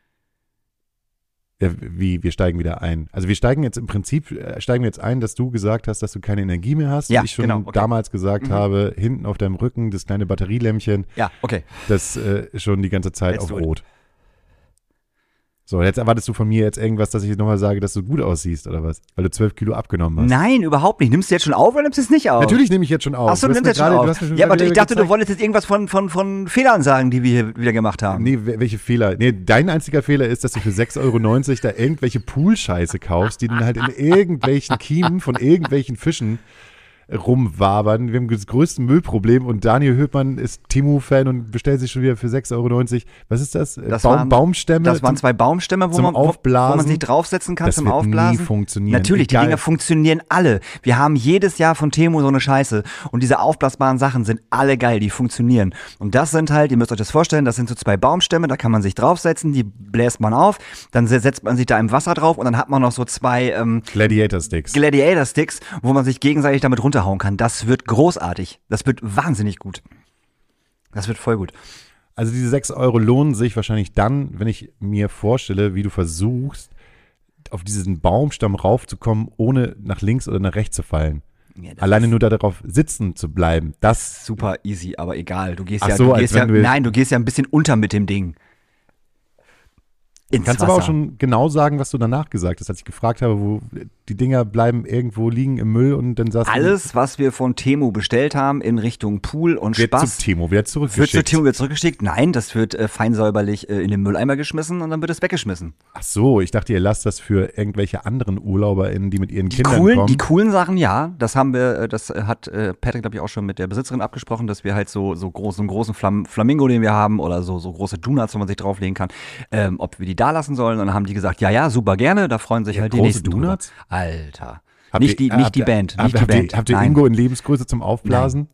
Ja, wir steigen wieder ein. Also wir steigen jetzt im Prinzip, ein, dass du gesagt hast, dass du keine Energie mehr hast. Ja, ich schon damals gesagt habe, hinten auf deinem Rücken das kleine Batterielämpchen. Ja, okay. Das schon die ganze Zeit auf Rot. So, jetzt erwartest du von mir jetzt irgendwas, dass ich nochmal sage, dass du gut aussiehst oder was? Weil du 12 Kilo abgenommen hast. Nein, überhaupt nicht. Nimmst du jetzt schon auf oder nimmst du es nicht auf? Natürlich nehme ich jetzt schon auf. Achso, du nimmst jetzt schon auf. Ja, aber ich dachte, du wolltest jetzt irgendwas von Fehlern sagen, die wir hier wieder gemacht haben. Nee, welche Fehler? Nee, dein einziger Fehler ist, dass du für 6,90 € da irgendwelche Poolscheiße kaufst, die dann halt in irgendwelchen Kiemen von irgendwelchen Fischen rumwabern. Wir haben das größte Müllproblem und Daniel Höpmann ist Temu-Fan und bestellt sich schon wieder für 6,90 €. Was ist das? Baumstämme? Das waren 2 Baumstämme, wo man sich draufsetzen kann zum Aufblasen. Das wird nie funktionieren. Natürlich, Egal. die Dinger funktionieren alle. Wir haben jedes Jahr von Temu so eine Scheiße. Und diese aufblasbaren Sachen sind alle geil, die funktionieren. Und das sind halt, ihr müsst euch das vorstellen, das sind so 2 Baumstämme, da kann man sich draufsetzen, die bläst man auf, dann setzt man sich da im Wasser drauf und dann hat man noch so 2 Gladiator-Sticks, wo man sich gegenseitig damit runterhauen kann. Das wird großartig. Das wird wahnsinnig gut. Das wird voll gut. Also diese 6 € lohnen sich wahrscheinlich dann, wenn ich mir vorstelle, wie du versuchst, auf diesen Baumstamm raufzukommen, ohne nach links oder nach rechts zu fallen. Ja, alleine nur darauf sitzen zu bleiben, das super easy, aber egal. Du gehst du gehst ja ein bisschen unter mit dem Ding. Kannst aber auch schon genau sagen, was du danach gesagt hast, als ich gefragt habe, wo die Dinger bleiben irgendwo liegen im Müll und dann sagst du. Alles, was wir von Temu bestellt haben in Richtung Pool und Spaß. Wird zu Temu wieder zurückgeschickt. Wird zu Temu wieder zurückgeschickt? Nein, das wird fein säuberlich in den Mülleimer geschmissen und dann wird es weggeschmissen. Ach so, ich dachte, ihr lasst das für irgendwelche anderen UrlauberInnen, die mit ihren Kindern kommen. Die coolen Sachen, ja. Das haben wir, das hat Patrick, glaube ich, auch schon mit der Besitzerin abgesprochen, dass wir halt so einen großen Flamingo, den wir haben, oder so große Donuts, wo man sich drauflegen kann, ob wir die da lassen sollen. Und dann haben die gesagt, ja, super gerne, da freuen sich halt die nächsten Donuts? Drüber. Alter. Nicht die Band. Habt ihr Ingo in Lebensgröße zum Aufblasen?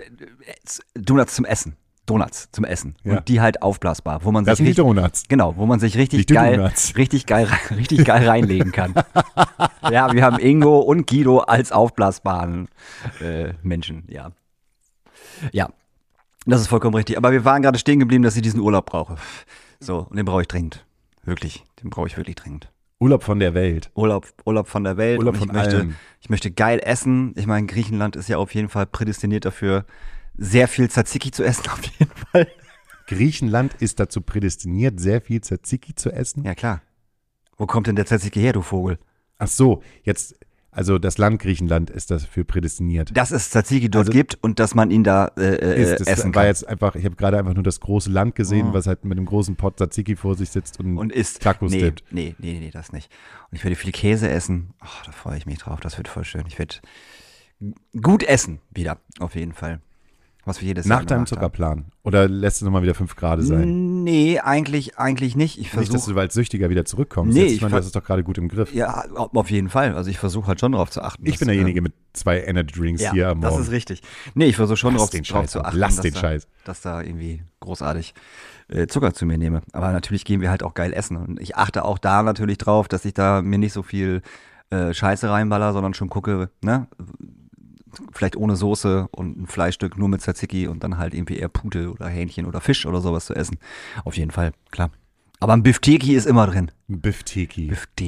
Donuts zum Essen. Ja. Und die halt aufblasbar, wo man das sich sind die Donuts. Genau, wo man sich richtig geil reinlegen kann. Ja, wir haben Ingo und Guido als aufblasbaren Menschen, ja. Ja, das ist vollkommen richtig. Aber wir waren gerade stehen geblieben, dass ich diesen Urlaub brauche. So, und den brauche ich dringend. Wirklich, den brauche ich wirklich dringend. Urlaub von der Welt. Urlaub von der Welt. Urlaub und von allem. Ich möchte geil essen. Ich meine, Griechenland ist ja auf jeden Fall prädestiniert dafür, sehr viel Tzatziki zu essen, auf jeden Fall. Griechenland ist dazu prädestiniert, sehr viel Tzatziki zu essen? Ja, klar. Wo kommt denn der Tzatziki her, du Vogel? Ach so, jetzt, also das Land Griechenland ist dafür prädestiniert. Dass es Tzatziki dort gibt und dass man ihn da essen kann. War jetzt einfach, ich habe gerade einfach nur das große Land gesehen, was halt mit einem großen Pot Tzatziki vor sich sitzt und isst. Tacos tippt. Nee, das nicht. Und ich werde viel Käse essen. Oh, da freue ich mich drauf, das wird voll schön. Ich werde gut essen wieder, auf jeden Fall. Was wir jedes Jahr nach deinem Zuckerplan? Oder lässt es nochmal wieder 5 Grad sein? Nee, eigentlich nicht. Ich versuche. Nicht, dass du als Süchtiger wieder zurückkommst. Nee, du hast es doch gerade gut im Griff. Ja, auf jeden Fall. Also ich versuche halt schon darauf zu achten. Ich bin derjenige mit 2 Energy Drinks hier am Morgen. Das ist richtig. Nee, ich versuche schon darauf zu achten. Lass den Scheiß. Dass da irgendwie großartig Zucker zu mir nehme. Aber natürlich gehen wir halt auch geil essen. Und ich achte auch da natürlich drauf, dass ich da mir nicht so viel Scheiße reinballer, sondern schon gucke, ne? Vielleicht ohne Soße und ein Fleischstück nur mit Tzatziki und dann halt irgendwie eher Pute oder Hähnchen oder Fisch oder sowas zu essen. Auf jeden Fall, klar. Aber ein Bifteki ist immer drin. Bifteki.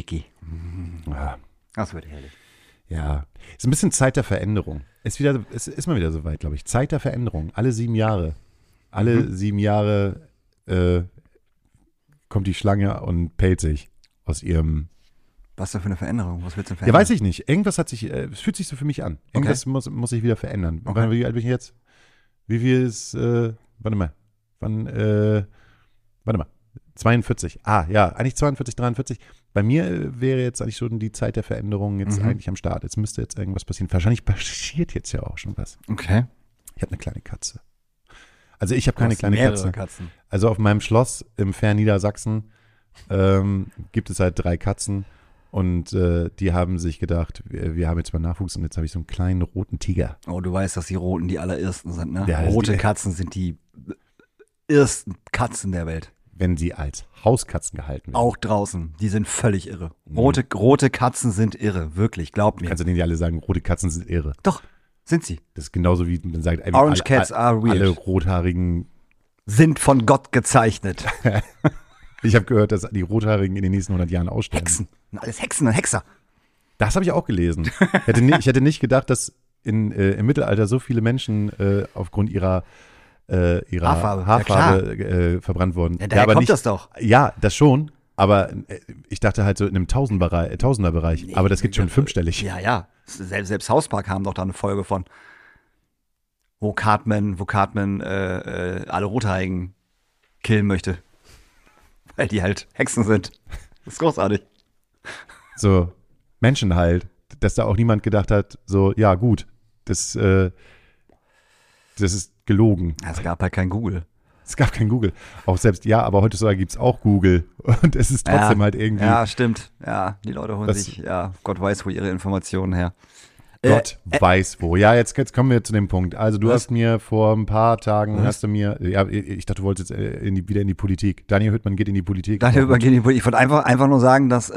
Ja. Das wird herrlich. Ja, ist ein bisschen Zeit der Veränderung. Es ist mal wieder soweit, glaube ich. Zeit der Veränderung. Alle 7 Jahre. Alle 7 Jahre kommt die Schlange und pellt sich aus ihrem. Was denn für eine Veränderung? Was willst du denn verändern? Ja, weiß ich nicht. Irgendwas hat sich, es fühlt sich so für mich an. Irgendwas muss sich wieder verändern. Okay. Wie alt bin ich jetzt? Wie viel ist, warte mal. 42. Ah, ja, eigentlich 42, 43. Bei mir wäre jetzt eigentlich schon die Zeit der Veränderung jetzt eigentlich am Start. Jetzt müsste jetzt irgendwas passieren. Wahrscheinlich passiert jetzt ja auch schon was. Okay. Ich habe eine kleine Katze. Also ich habe keine kleine Katze. Katzen. Also auf meinem Schloss im fernen Niedersachsen gibt es halt 3 Katzen. Und die haben sich gedacht, wir haben jetzt mal Nachwuchs und jetzt habe ich so einen kleinen roten Tiger. Oh, du weißt, dass die Roten die allerersten sind, ne? Ja, rote Katzen sind die ersten Katzen der Welt. Wenn sie als Hauskatzen gehalten werden. Auch draußen, die sind völlig irre. Rote Katzen sind irre, wirklich, glaub mir. Kannst du denen ja alle sagen, rote Katzen sind irre. Doch, sind sie. Das ist genauso wie man sagt, Orange Cats are weird. Alle rothaarigen sind von Gott gezeichnet. Ich habe gehört, dass die Rothaarigen in den nächsten 100 Jahren aussterben. Hexen. Alles Hexen und Hexer. Das habe ich auch gelesen. Ich hätte nicht gedacht, dass im Mittelalter so viele Menschen aufgrund ihrer Haarfarbe verbrannt wurden. Ja, daher kommt das doch. Ja, das schon. Aber ich dachte halt so in einem Tausenderbereich. Nee, aber das geht schon 5-stellig. Ja. Selbst Hauspark haben doch da eine Folge von, wo Cartman alle Rothaarigen killen möchte. Weil die halt Hexen sind. Das ist großartig. So, Menschen halt. Dass da auch niemand gedacht hat, so, ja gut, das ist gelogen. Es gab halt kein Google. Es gab kein Google. Auch selbst, ja, aber heutzutage gibt es auch Google. Und es ist trotzdem halt irgendwie. Ja, stimmt. Ja, die Leute holen sich, Gott weiß, wo ihre Informationen her. Gott weiß wo. Ja, jetzt kommen wir zu dem Punkt. Also du hast mir vor ein paar Tagen, ich dachte, du wolltest jetzt wieder in die Politik. Daniel Hüttmann geht in die Politik. Ich wollte einfach nur sagen, dass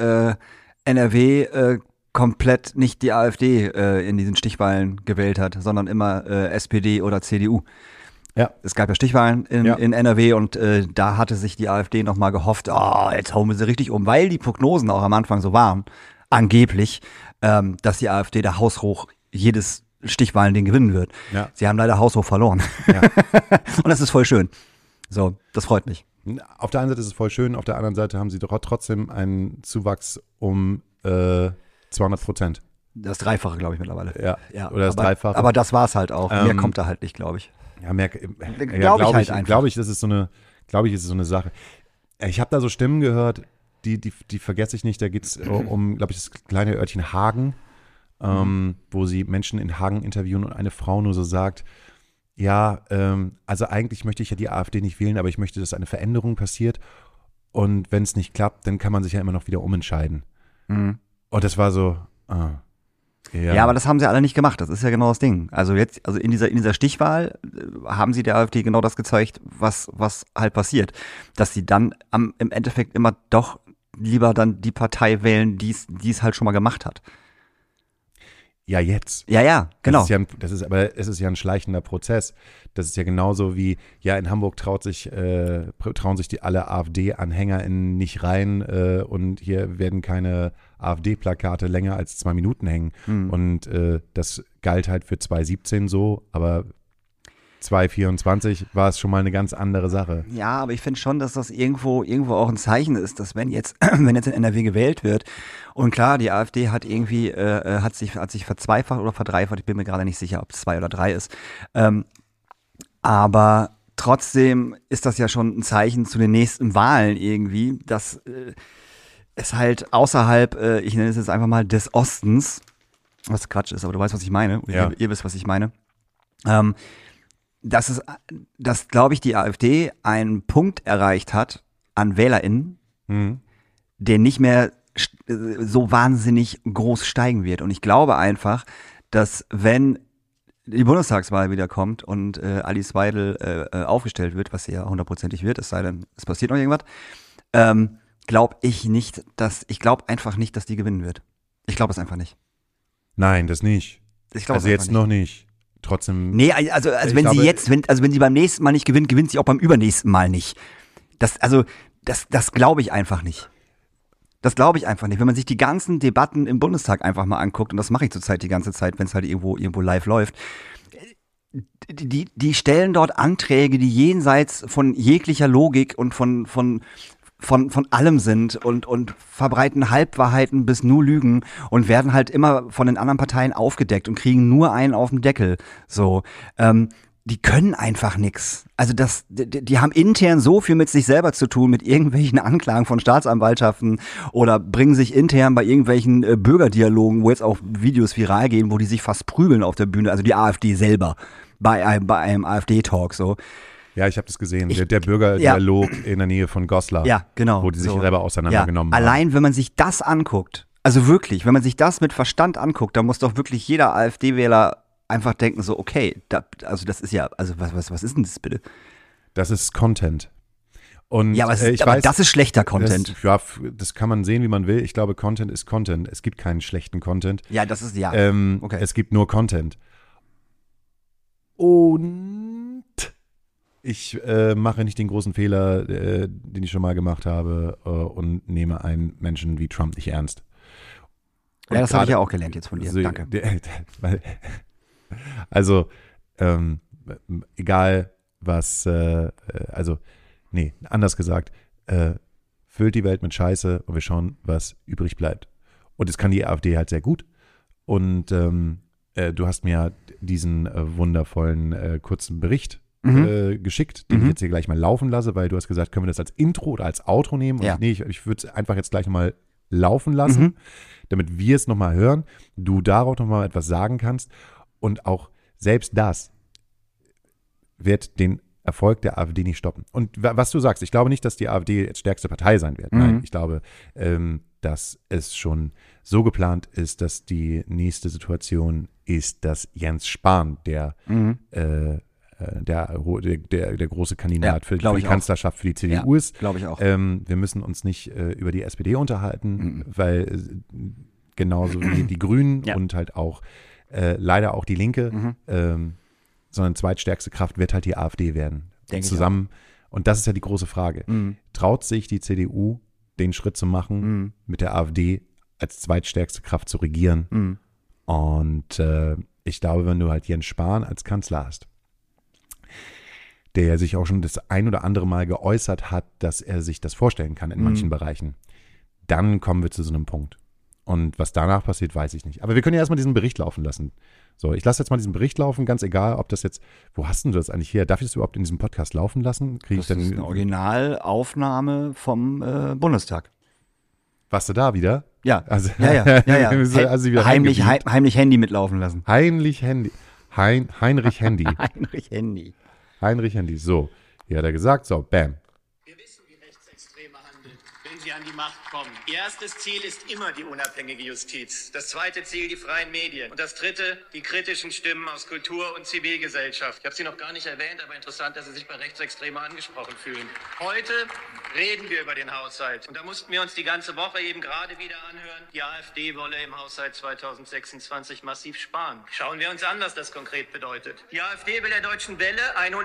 NRW komplett nicht die AfD in diesen Stichwahlen gewählt hat, sondern immer SPD oder CDU. Ja. Es gab ja Stichwahlen in NRW und da hatte sich die AfD nochmal gehofft, jetzt hauen wir sie richtig um, weil die Prognosen auch am Anfang so waren, angeblich, dass die AfD da haushoch jedes Stichwahlending gewinnen wird. Ja. Sie haben leider haushoch verloren. Ja. Und das ist voll schön. So, das freut mich. Auf der einen Seite ist es voll schön, auf der anderen Seite haben sie doch trotzdem einen Zuwachs um 200%. Das Dreifache, glaube ich, mittlerweile. Ja. Oder das Dreifache. Aber das war es halt auch. Mehr kommt da halt nicht, glaube ich. Ja, mehr Glaube ich halt einfach. Glaube ich, ist es so eine Sache. Ich habe da so Stimmen gehört, die vergesse ich nicht. Da geht es um, glaube ich, das kleine Örtchen Hagen, wo sie Menschen in Hagen interviewen und eine Frau nur so sagt, ja, also eigentlich möchte ich ja die AfD nicht wählen, aber ich möchte, dass eine Veränderung passiert. Und wenn es nicht klappt, dann kann man sich ja immer noch wieder umentscheiden. Mhm. Und das war so, Ja, aber das haben sie alle nicht gemacht. Das ist ja genau das Ding. Also in dieser Stichwahl haben sie der AfD genau das gezeigt, was halt passiert. Dass sie dann im Endeffekt immer doch lieber dann die Partei wählen, die es halt schon mal gemacht hat. Ja, jetzt. Ja, genau. Aber es ist ja ein schleichender Prozess. Das ist ja genauso wie, ja, in Hamburg trauen sich alle AfD-AnhängerInnen nicht rein und hier werden keine AfD-Plakate länger als 2 Minuten hängen. Und das galt halt für 2017 so, aber 2024 war es schon mal eine ganz andere Sache. Ja, aber ich finde schon, dass das irgendwo auch ein Zeichen ist, dass wenn jetzt in NRW gewählt wird und klar, die AfD hat irgendwie hat sich verzweifacht oder verdreifacht, ich bin mir gerade nicht sicher, ob es 2 oder 3 ist, aber trotzdem ist das ja schon ein Zeichen zu den nächsten Wahlen irgendwie, dass es halt außerhalb, ich nenne es jetzt einfach mal des Ostens, was Quatsch ist, aber du weißt, was ich meine, Ja. ihr wisst, was ich meine, dass, glaube ich, die AfD einen Punkt erreicht hat an WählerInnen, der nicht mehr so wahnsinnig groß steigen wird. Und ich glaube einfach, dass wenn die Bundestagswahl wieder kommt und Alice Weidel aufgestellt wird, was sie ja 100%ig wird, es sei denn, es passiert noch irgendwas, glaube einfach nicht, dass die gewinnen wird. Ich glaube es einfach nicht. Nein, das nicht. Ich glaube Also jetzt noch nicht. Trotzdem. Nee, also wenn sie beim nächsten Mal nicht gewinnt, gewinnt sie auch beim übernächsten Mal nicht. Das glaube ich einfach nicht. Das glaube ich einfach nicht. Wenn man sich die ganzen Debatten im Bundestag einfach mal anguckt, und das mache ich zurzeit die ganze Zeit, wenn es halt irgendwo live läuft, die stellen dort Anträge, die jenseits von jeglicher Logik und von allem sind und verbreiten Halbwahrheiten bis nur Lügen und werden halt immer von den anderen Parteien aufgedeckt und kriegen nur einen auf den Deckel. So, die können einfach nix. Also die haben intern so viel mit sich selber zu tun, mit irgendwelchen Anklagen von Staatsanwaltschaften oder bringen sich intern bei irgendwelchen Bürgerdialogen, wo jetzt auch Videos viral gehen, wo die sich fast prügeln auf der Bühne, also die AfD selber, bei einem AfD-Talk so. Ja, ich habe das gesehen. Der Bürgerdialog in der Nähe von Goslar. Ja, genau. Wo die sich selber auseinandergenommen haben. Allein, wenn man sich das anguckt, also wirklich, wenn man sich das mit Verstand anguckt, dann muss doch wirklich jeder AfD-Wähler einfach denken so, okay, das ist ja, also was ist denn das bitte? Das ist Content. Und, ja, aber das ist schlechter Content. Das kann man sehen, wie man will. Ich glaube, Content ist Content. Es gibt keinen schlechten Content. Ja, das ist, ja. Okay. Es gibt nur Content. Und ich mache nicht den großen Fehler, den ich schon mal gemacht habe und nehme einen Menschen wie Trump nicht ernst. Und ja, das habe ich ja auch gelernt jetzt von dir. Also, danke. Also, egal was, anders gesagt, füllt die Welt mit Scheiße und wir schauen, was übrig bleibt. Und das kann die AfD halt sehr gut. Und du hast mir diesen wundervollen kurzen Bericht geschickt, den ich jetzt hier gleich mal laufen lasse, weil du hast gesagt, können wir das als Intro oder als Outro nehmen? Und ja. Nee, ich würde es einfach jetzt gleich mal laufen lassen, damit wir es nochmal hören, du darauf nochmal etwas sagen kannst. Und auch selbst das wird den Erfolg der AfD nicht stoppen. Und was du sagst, ich glaube nicht, dass die AfD jetzt stärkste Partei sein wird. Nein, ich glaube, dass es schon so geplant ist, dass die nächste Situation ist, dass Jens Spahn der große Kandidat für die Kanzlerschaft für die CDU ist. Glaube ich auch. Wir müssen uns nicht über die SPD unterhalten, weil genauso wie die Grünen und halt auch leider auch die Linke, sondern zweitstärkste Kraft wird halt die AfD werden. Denke zusammen. Und das ist ja die große Frage. Traut sich die CDU, den Schritt zu machen, mit der AfD als zweitstärkste Kraft zu regieren? Und ich glaube, wenn du halt Jens Spahn als Kanzler hast, der sich auch schon das ein oder andere Mal geäußert hat, dass er sich das vorstellen kann in manchen Bereichen, dann kommen wir zu so einem Punkt. Und was danach passiert, weiß ich nicht. Aber wir können ja erstmal diesen Bericht laufen lassen. So, ich lasse jetzt mal diesen Bericht laufen, ganz egal, ob das jetzt, wo hast denn du das eigentlich her? Darf ich das überhaupt in diesem Podcast laufen lassen? Das ist eine Originalaufnahme vom Bundestag. Warst du da wieder? Ja. Also, ja. Also wieder heimlich Handy mitlaufen lassen. Heinrich Handy. Heinrich Handy. Heinrich Handy. So, hier hat er gesagt, so, bam. Wir wissen, wie Rechtsextreme handeln, wenn sie an die Macht kommen. Ihr erstes Ziel ist immer die unabhängige Justiz. Das zweite Ziel die freien Medien. Und das dritte die kritischen Stimmen aus Kultur- und Zivilgesellschaft. Ich habe sie noch gar nicht erwähnt, aber interessant, dass sie sich bei Rechtsextremen angesprochen fühlen. Heute reden wir über den Haushalt. Und da mussten wir uns die ganze Woche eben gerade wieder anhören, die AfD wolle im Haushalt 2026 massiv sparen. Schauen wir uns an, was das konkret bedeutet. Die AfD will der Deutschen Welle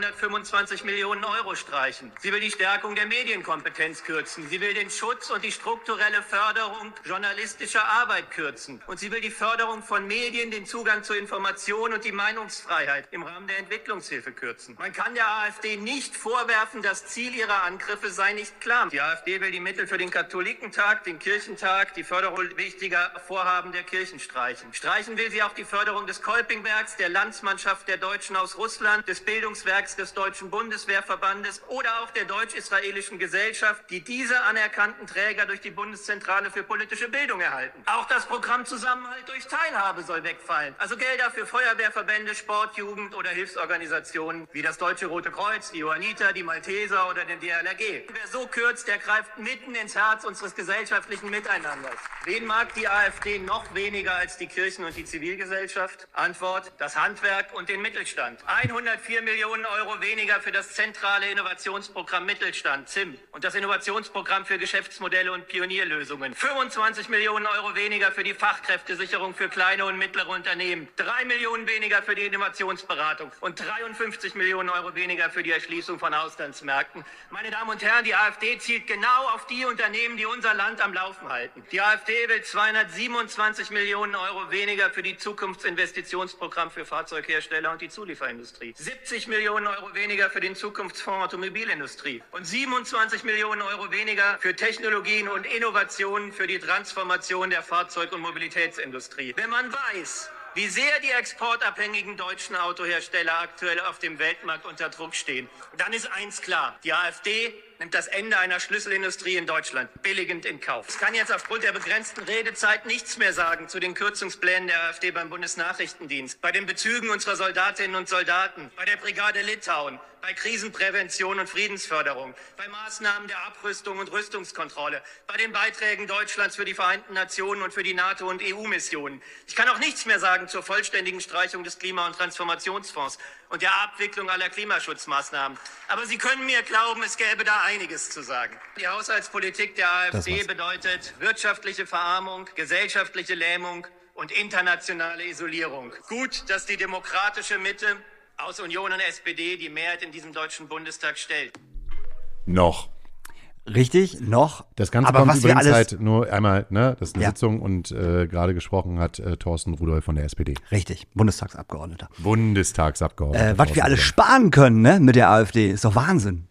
125 Millionen Euro streichen. Sie will die Stärkung der Medienkompetenz kürzen. Sie will den Schutz und die strukturelle Förderung journalistischer Arbeit kürzen. Und sie will die Förderung von Medien, den Zugang zu Informationen und die Meinungsfreiheit im Rahmen der Entwicklungshilfe kürzen. Man kann der AfD nicht vorwerfen, das Ziel ihrer Angriffe sei nicht klar. Die AfD will die Mittel für den Katholikentag, den Kirchentag, die Förderung wichtiger Vorhaben der Kirchen streichen. Streichen will sie auch die Förderung des Kolpingwerks, der Landsmannschaft der Deutschen aus Russland, des Bildungswerks des Deutschen Bundeswehrverbandes oder auch der deutsch-israelischen Gesellschaft, die diese anerkannten Träger durch die Bundeszentrale für politische Bildung erhalten. Auch das Programm Zusammenhalt durch Teilhabe soll wegfallen. Also Gelder für Feuerwehrverbände, Sport, Jugend oder Hilfsorganisationen wie das Deutsche Rote Kreuz, die Johanniter, die Malteser oder den DLRG. Wer so kürzt, der greift mitten ins Herz unseres gesellschaftlichen Miteinanders. Wen mag die AfD noch weniger als die Kirchen und die Zivilgesellschaft? Antwort: das Handwerk und den Mittelstand. 104 Millionen Euro weniger für das zentrale Innovationsprogramm Mittelstand, ZIM, und das Innovationsprogramm für Geschäftsmodelle und Pionierlösungen. 25 Millionen Euro weniger für die Fachkräftesicherung für kleine und mittlere Unternehmen. 3 Millionen weniger für die Innovationsberatung und 53 Millionen Euro weniger für die Erschließung von Auslandsmärkten. Meine Damen und Herren, die AfD zielt genau auf die Unternehmen, die unser Land am Laufen halten. Die AfD will 227 Millionen Euro weniger für die Zukunftsinvestitionsprogramm für Fahrzeughersteller und die Zulieferindustrie. 70 Millionen Euro weniger für den Zukunftsfonds Automobilindustrie und 27 Millionen Euro weniger für Technologien und Innovationen für die Transformation der Fahrzeug- und Mobilitätsindustrie. Wenn man weiß, wie sehr die exportabhängigen deutschen Autohersteller aktuell auf dem Weltmarkt unter Druck stehen, dann ist eins klar: Die AfD nimmt das Ende einer Schlüsselindustrie in Deutschland billigend in Kauf. Ich kann jetzt aufgrund der begrenzten Redezeit nichts mehr sagen zu den Kürzungsplänen der AfD beim Bundesnachrichtendienst, bei den Bezügen unserer Soldatinnen und Soldaten, bei der Brigade Litauen, bei Krisenprävention und Friedensförderung, bei Maßnahmen der Abrüstung und Rüstungskontrolle, bei den Beiträgen Deutschlands für die Vereinten Nationen und für die NATO- und EU-Missionen. Ich kann auch nichts mehr sagen zur vollständigen Streichung des Klima- und Transformationsfonds und der Abwicklung aller Klimaschutzmaßnahmen. Aber Sie können mir glauben, es gäbe da einiges zu sagen. Die Haushaltspolitik der AfD bedeutet wirtschaftliche Verarmung, gesellschaftliche Lähmung und internationale Isolierung. Gut, dass die demokratische Mitte aus Union und SPD die Mehrheit in diesem Deutschen Bundestag stellt. Noch. Richtig, noch. Das Ganze aber kommt was übrigens wir alles halt nur einmal, ne, das ist eine Sitzung und gerade gesprochen hat Thorsten Rudolph von der SPD. Richtig, Bundestagsabgeordneter. Bundestagsabgeordneter. Was wir alles sparen können, ne, mit der AfD, ist doch Wahnsinn.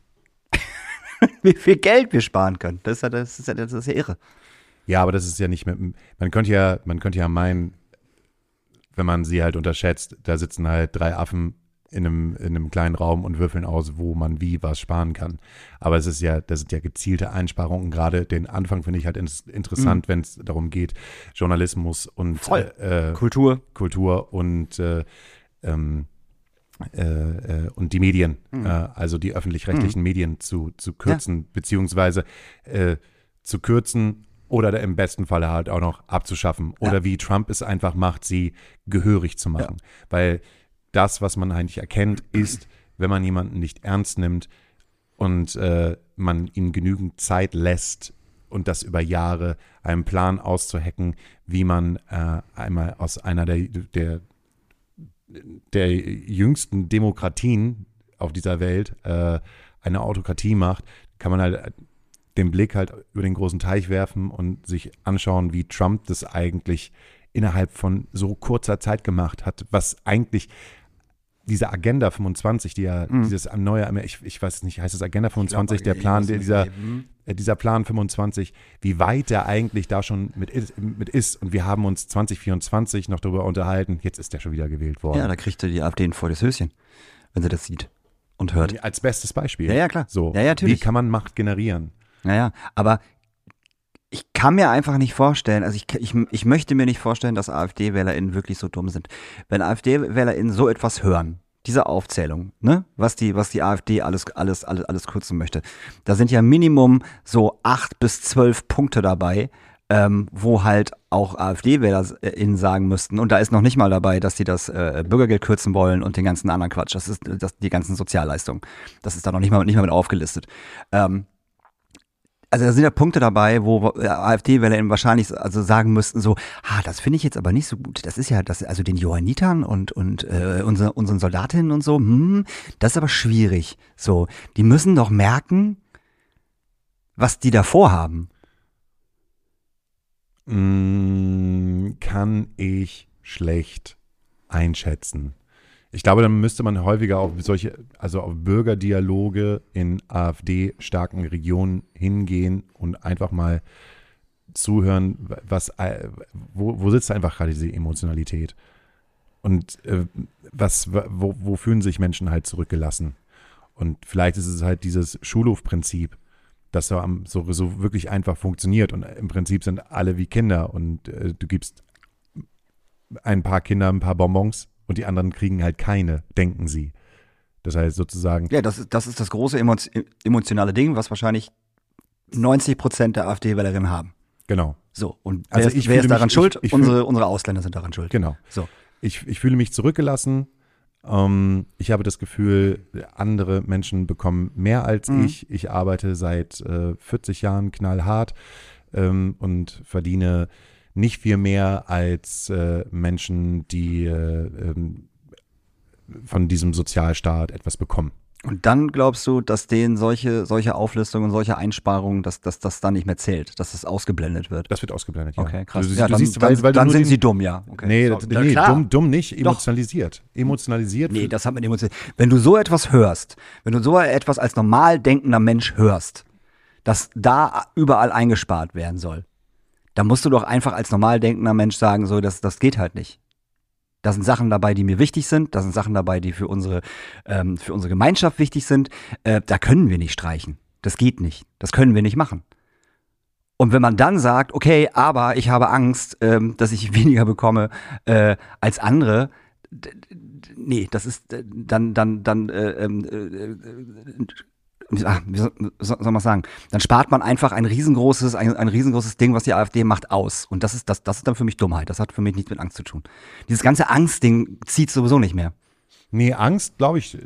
Wie viel Geld wir sparen können. Das ist ja irre. Ja, aber das ist ja nicht mehr, man könnte ja meinen, wenn man sie halt unterschätzt, da sitzen halt 3 Affen einem kleinen Raum und würfeln aus, wo man wie was sparen kann. Aber das sind ja gezielte Einsparungen. Gerade den Anfang finde ich halt interessant, wenn es darum geht, Journalismus und Kultur und die Medien, also die öffentlich-rechtlichen Medien zu kürzen, beziehungsweise zu kürzen oder im besten Falle halt auch noch abzuschaffen. Oder wie Trump es einfach macht, sie gehörig zu machen. Weil das, was man eigentlich erkennt, ist, wenn man jemanden nicht ernst nimmt und man ihm genügend Zeit lässt und das über Jahre, einen Plan auszuhacken, wie man einmal aus einer der jüngsten Demokratien auf dieser Welt eine Autokratie macht, kann man halt den Blick halt über den großen Teich werfen und sich anschauen, wie Trump das eigentlich innerhalb von so kurzer Zeit gemacht hat, was eigentlich diese Agenda 25, die ja dieses neue, ich weiß nicht, heißt es Agenda 25, der Plan, dieser Plan 25, wie weit der eigentlich da schon mit ist. Und wir haben uns 2024 noch darüber unterhalten, jetzt ist der schon wieder gewählt worden. Ja, da kriegt die AfD ein volles Höschen, wenn sie das sieht und hört. Als bestes Beispiel. Ja, klar. So, ja, natürlich. Wie kann man Macht generieren? Naja, aber ich kann mir einfach nicht vorstellen, also ich möchte mir nicht vorstellen, dass AfD-WählerInnen wirklich so dumm sind. Wenn AfD-WählerInnen so etwas hören, diese Aufzählung, ne, was die AfD alles kürzen möchte, da sind ja Minimum so 8 bis 12 Punkte dabei, wo halt auch AfD-WählerInnen sagen müssten, und da ist noch nicht mal dabei, dass sie das Bürgergeld kürzen wollen und den ganzen anderen Quatsch, das ist die ganzen Sozialleistungen, das ist da noch nicht mal mit aufgelistet. Also da sind ja Punkte dabei, wo AfD-WählerInnen wahrscheinlich also sagen müssten so, das finde ich jetzt aber nicht so gut. Das ist ja, also den Johannitern und unseren Soldatinnen und so, das ist aber schwierig. So, die müssen doch merken, was die da vorhaben. Kann ich schlecht einschätzen. Ich glaube, dann müsste man häufiger auf auf Bürgerdialoge in AfD-starken Regionen hingehen und einfach mal zuhören, wo sitzt einfach gerade diese Emotionalität? Und wo fühlen sich Menschen halt zurückgelassen? Und vielleicht ist es halt dieses Schulhofprinzip, das so wirklich einfach funktioniert. Und im Prinzip sind alle wie Kinder und du gibst ein paar Kindern ein paar Bonbons und die anderen kriegen halt keine, denken sie. Das heißt sozusagen. Ja, das ist das große emotionale Ding, was wahrscheinlich 90% der AfD-Wählerinnen haben. Genau. So, und also wer ist daran schuld? Unsere Ausländer sind daran schuld. Genau. So. Ich fühle mich zurückgelassen. Ich habe das Gefühl, andere Menschen bekommen mehr als ich. Ich arbeite seit 40 Jahren knallhart und verdiene nicht viel mehr als Menschen, die von diesem Sozialstaat etwas bekommen. Und dann glaubst du, dass denen solche Auflistungen, solche Einsparungen, dass das dann nicht mehr zählt, dass das ausgeblendet wird? Das wird ausgeblendet, ja. Okay, krass. Dann sind sie dumm, ja. Okay. Nee, dumm nicht, emotionalisiert. Emotionalisiert. Nee, das hat man emotionalisiert. Wenn du so etwas hörst, wenn du so etwas als normal denkender Mensch hörst, dass da überall eingespart werden soll, dann musst du doch einfach als normal denkender Mensch sagen, so, das geht halt nicht. Da sind Sachen dabei, die mir wichtig sind, da sind Sachen dabei, die für unsere Gemeinschaft wichtig sind. Da können wir nicht streichen. Das geht nicht. Das können wir nicht machen. Und wenn man dann sagt, okay, aber ich habe Angst, dass ich weniger bekomme als andere, nee, das ist wie soll man sagen, dann spart man einfach ein riesengroßes Ding, was die AfD macht, aus. Und das ist dann für mich Dummheit. Das hat für mich nichts mit Angst zu tun. Dieses ganze Angstding zieht sowieso nicht mehr. Nee, Angst, glaube ich,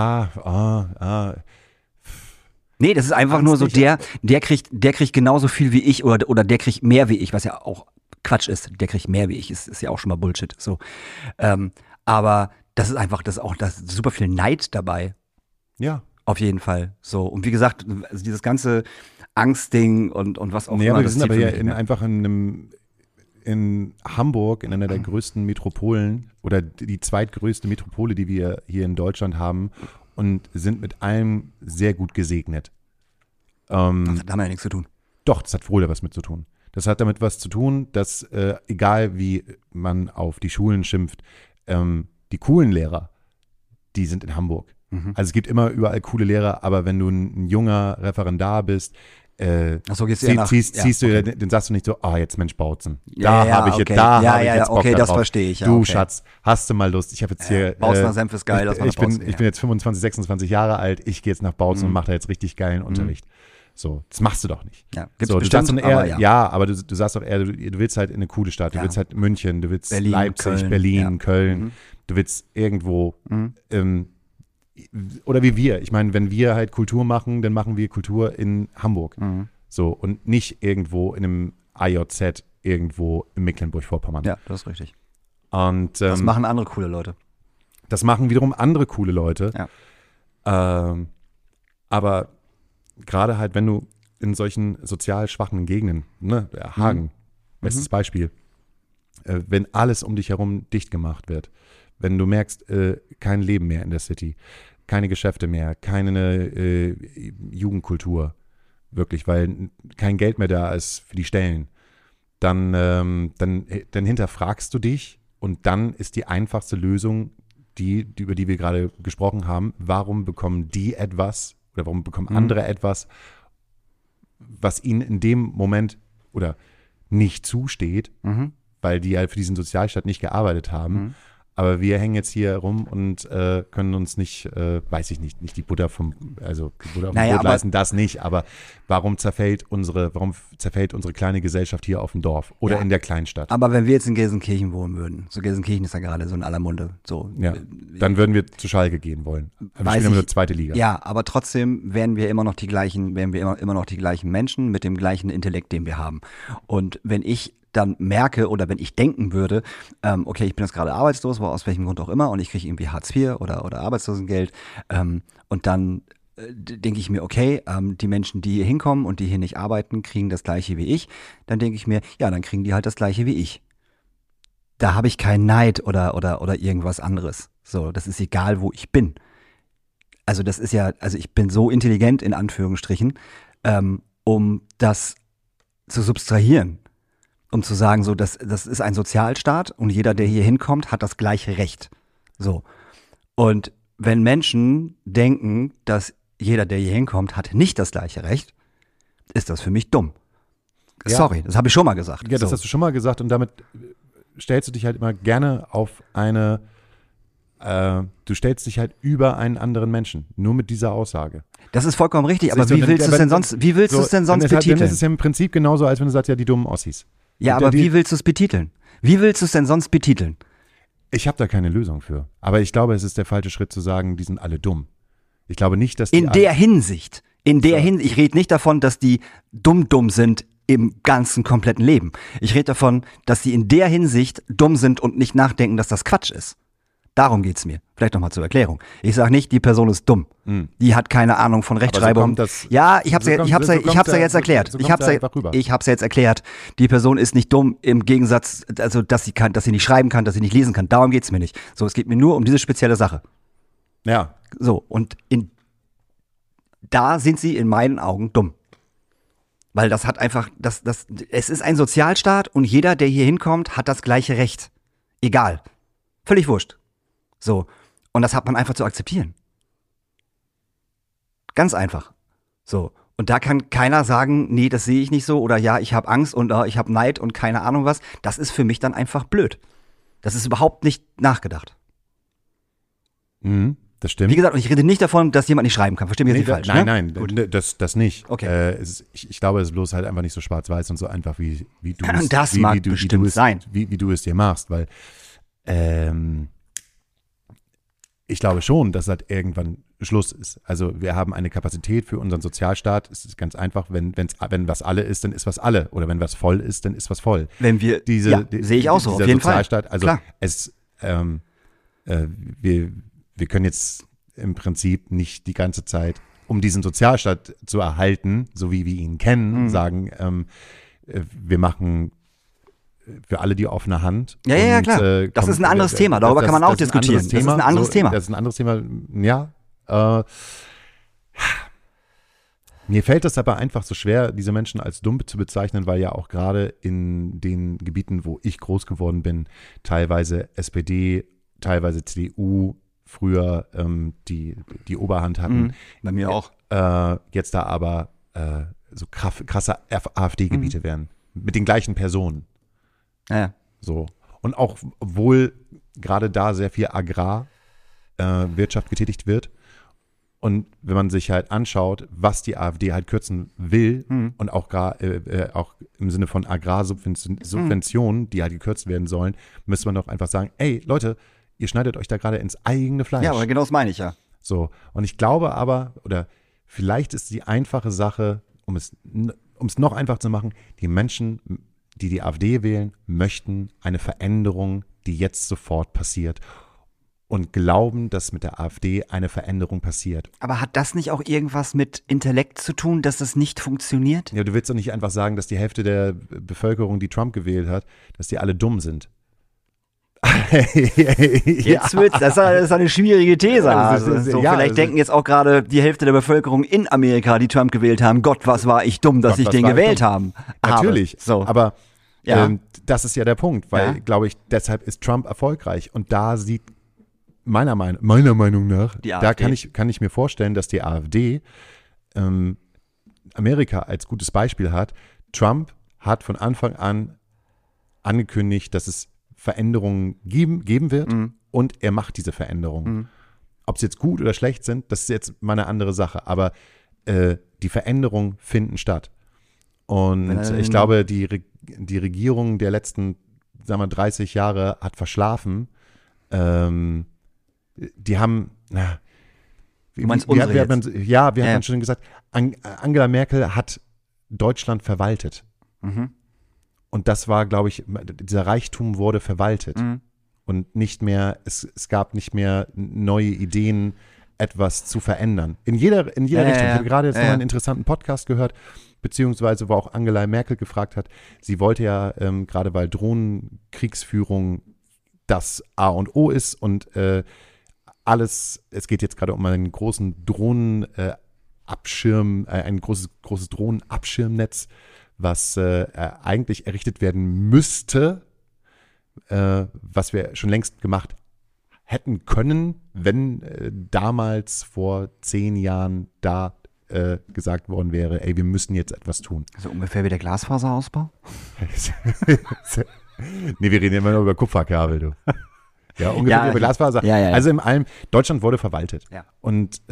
Nee, das ist einfach Angst nur so, der kriegt genauso viel wie ich oder der kriegt mehr wie ich, was ja auch Quatsch ist. Der kriegt mehr wie ich, ist ja auch schon mal Bullshit. So. Aber das ist einfach, das ist super viel Neid dabei. Ja. Auf jeden Fall. So. Und wie gesagt, also dieses ganze Angstding und was auch immer. Ja, aber wir sind aber ja in Hamburg, in einer der größten Metropolen oder die zweitgrößte Metropole, die wir hier in Deutschland haben und sind mit allem sehr gut gesegnet. Da haben wir ja nichts zu tun. Doch, das hat wohl was mit zu tun. Das hat damit was zu tun, dass egal wie man auf die Schulen schimpft, die coolen Lehrer, die sind in Hamburg. Also es gibt immer überall coole Lehrer, aber wenn du ein junger Referendar bist, Achso, gehst du ja nach, ziehst du, okay. den sagst du nicht so, jetzt Mensch Bautzen. Ja, Da habe ich okay. jetzt, da Ja, habe ich ja, jetzt Bock okay, da das drauf. verstehe ich, ja, Du okay. Schatz, hast du mal Lust? Ich habe jetzt hier Bautzener Senf ist geil, lass mal nach Bautzen ich gehen, bin jetzt 25, 26 Jahre alt, ich gehe jetzt nach Bautzen und mache da jetzt richtig geilen Unterricht. So, das machst du doch nicht. Ja, gibt's so, du bestimmt, sagst dann eher, aber ja. aber du sagst doch eher, du willst halt in eine coole Stadt, du Ja. willst halt München, du willst Berlin, Leipzig, Köln, Berlin, ja. Köln, du willst irgendwo, oder wie wir. Ich meine, wenn wir halt Kultur machen, dann machen wir Kultur in Hamburg. So, und nicht irgendwo in einem IJZ, irgendwo in Mecklenburg-Vorpommern. Ja, das ist richtig. Und Das machen andere coole Leute. das machen wiederum andere coole Leute. Ja. Aber gerade halt, wenn du in solchen sozial schwachen Gegenden, ne, Hagen, bestes Beispiel, wenn alles um dich herum dicht gemacht wird, wenn du merkst, kein Leben mehr in der City, keine Geschäfte mehr, keine Jugendkultur, wirklich, weil kein Geld mehr da ist für die Stellen, dann hinterfragst du dich und dann ist die einfachste Lösung, über die wir gerade gesprochen haben, warum bekommen die etwas oder warum bekommen andere etwas, was ihnen in dem Moment oder nicht zusteht, weil die halt für diesen Sozialstaat nicht gearbeitet haben. Aber wir hängen jetzt hier rum und können uns nicht, weiß ich nicht die Butter vom Brot leisten, das nicht. Aber warum zerfällt unsere kleine Gesellschaft hier auf dem Dorf oder in der Kleinstadt? Aber wenn wir jetzt in Gelsenkirchen wohnen würden, so Gelsenkirchen ist ja gerade so in aller Munde, so. Ja, dann würden wir zu Schalke gehen wollen. Wir spielen nur zweite Liga. Ja, aber trotzdem wären wir immer noch die gleichen Menschen mit dem gleichen Intellekt, den wir haben. Und wenn ich dann merke oder wenn ich denken würde, okay, ich bin jetzt gerade arbeitslos, aus welchem Grund auch immer, und ich kriege irgendwie Hartz IV oder Arbeitslosengeld, und dann denke ich mir, okay, die Menschen, die hier hinkommen und die hier nicht arbeiten, kriegen das Gleiche wie ich, dann denke ich mir, ja, dann kriegen die halt das Gleiche wie ich. Da habe ich keinen Neid oder irgendwas anderes. So, das ist egal, wo ich bin. Also das ist ja, ich bin so intelligent in Anführungsstrichen, um das zu subtrahieren. Um zu sagen, so, das ist ein Sozialstaat und jeder, der hier hinkommt, hat das gleiche Recht. So. Und wenn Menschen denken, dass jeder, der hier hinkommt, hat nicht das gleiche Recht, ist das für mich dumm. Ja. Sorry, das habe ich schon mal gesagt. Ja, das hast du schon mal gesagt und damit stellst du dich halt immer gerne auf du stellst dich halt über einen anderen Menschen, nur mit dieser Aussage. Das ist vollkommen richtig, aber So, wie willst du es denn sonst betiteln? Dann ist es ja im Prinzip genauso, als wenn du sagst, ja, die dummen Ossis. Ja, aber wie willst du es betiteln? Wie willst du es denn sonst betiteln? Ich habe da keine Lösung für. Aber ich glaube, es ist der falsche Schritt zu sagen, die sind alle dumm. Ich glaube nicht, dass die In der Hinsicht, ich rede nicht davon, dass die dumm sind im ganzen kompletten Leben. Ich rede davon, dass die in der Hinsicht dumm sind und nicht nachdenken, dass das Quatsch ist. Darum geht's mir. Vielleicht nochmal zur Erklärung. Ich sage nicht, die Person ist dumm. Die hat keine Ahnung von Rechtschreibung. Ja, ich hab's ja jetzt erklärt. Ich hab's ja jetzt erklärt. Die Person ist nicht dumm im Gegensatz, also dass sie nicht schreiben kann, dass sie nicht lesen kann. Darum geht's mir nicht. So, es geht mir nur um diese spezielle Sache. Ja. So, und da sind sie in meinen Augen dumm. Weil das hat einfach, es ist ein Sozialstaat und jeder, der hier hinkommt, hat das gleiche Recht. Egal. Völlig wurscht. So. Und das hat man einfach zu akzeptieren. Ganz einfach. So. Und da kann keiner sagen, nee, das sehe ich nicht so oder ja, ich habe Angst und ich habe Neid und keine Ahnung was. Das ist für mich dann einfach blöd. Das ist überhaupt nicht nachgedacht. Das stimmt. Wie gesagt, ich rede nicht davon, dass jemand nicht schreiben kann. Versteh mich jetzt nicht falsch. Nein, Gut. das nicht. Okay. Ich glaube, es ist bloß halt einfach nicht so schwarz-weiß und so einfach, wie du es Das mag bestimmt sein. Wie du es dir machst, weil ich glaube schon, dass halt irgendwann Schluss ist. Also wir haben eine Kapazität für unseren Sozialstaat. Es ist ganz einfach, wenn was alle ist, dann ist was alle. Oder wenn was voll ist, dann ist was voll. Wenn wir, sehe ich auch so, auf jeden Fall. Also klar. Wir können jetzt im Prinzip nicht die ganze Zeit, um diesen Sozialstaat zu erhalten, so wie wir ihn kennen, sagen, wir machen für alle die offene Hand. Ja, klar. Das ist ein anderes Thema. Darüber kann man auch diskutieren. Das ist ein anderes Thema. Das ist ein anderes Thema, ja. Mir fällt das aber einfach so schwer, diese Menschen als dumm zu bezeichnen, weil ja auch gerade in den Gebieten, wo ich groß geworden bin, teilweise SPD, teilweise CDU früher die Oberhand hatten. Bei mir auch. Jetzt da aber so krasse AfD-Gebiete werden. Mit den gleichen Personen. Ja. So. Und auch, obwohl gerade da sehr viel Agrarwirtschaft getätigt wird. Und wenn man sich halt anschaut, was die AfD halt kürzen will und auch im Sinne von Agrarsubventionen, die halt gekürzt werden sollen, müsste man doch einfach sagen, ey Leute, ihr schneidet euch da gerade ins eigene Fleisch. Ja, aber genau das meine ich ja. So. Und ich glaube aber, oder vielleicht ist die einfache Sache, um es noch einfacher zu machen, die Menschen, die AfD wählen, möchten eine Veränderung, die jetzt sofort passiert. Und glauben, dass mit der AfD eine Veränderung passiert. Aber hat das nicht auch irgendwas mit Intellekt zu tun, dass das nicht funktioniert? Ja, du willst doch nicht einfach sagen, dass die Hälfte der Bevölkerung, die Trump gewählt hat, dass die alle dumm sind. Jetzt wird's, das ist eine schwierige These. Vielleicht denken jetzt auch gerade die Hälfte der Bevölkerung in Amerika, die Trump gewählt haben, Gott, was war ich dumm, dass ich den gewählt habe. Natürlich, so. Aber ja. Das ist ja der Punkt, weil, glaube ich, deshalb ist Trump erfolgreich. Und da sieht meiner Meinung nach, da kann ich mir vorstellen, dass die AfD Amerika als gutes Beispiel hat. Trump hat von Anfang an angekündigt, dass es Veränderungen geben wird und er macht diese Veränderungen. Ob sie jetzt gut oder schlecht sind, das ist jetzt mal eine andere Sache, aber die Veränderungen finden statt. Und ich glaube, die Regierung der letzten, sagen wir, 30 Jahre hat verschlafen. Die haben, du meinst unsere wir haben schon gesagt, Angela Merkel hat Deutschland verwaltet. Und das war, glaube ich, dieser Reichtum wurde verwaltet. Und nicht mehr, es gab nicht mehr neue Ideen, etwas zu verändern. In jeder Richtung. Ich habe gerade jetzt noch einen interessanten Podcast gehört, beziehungsweise wo auch Angela Merkel gefragt hat, sie wollte ja, gerade weil Drohnenkriegsführung das A und O ist und es geht jetzt gerade um einen großen ein großes Drohnenabschirmnetz, was eigentlich errichtet werden müsste, was wir schon längst gemacht hätten können, wenn damals vor 10 Jahren da gesagt worden wäre, ey, wir müssen jetzt etwas tun. Also ungefähr wie der Glasfaserausbau? Nee, wir reden immer nur über Kupferkabel, du. Ja, ungefähr über Glasfaser. Ja. Also in allem, Deutschland wurde verwaltet. Ja. Und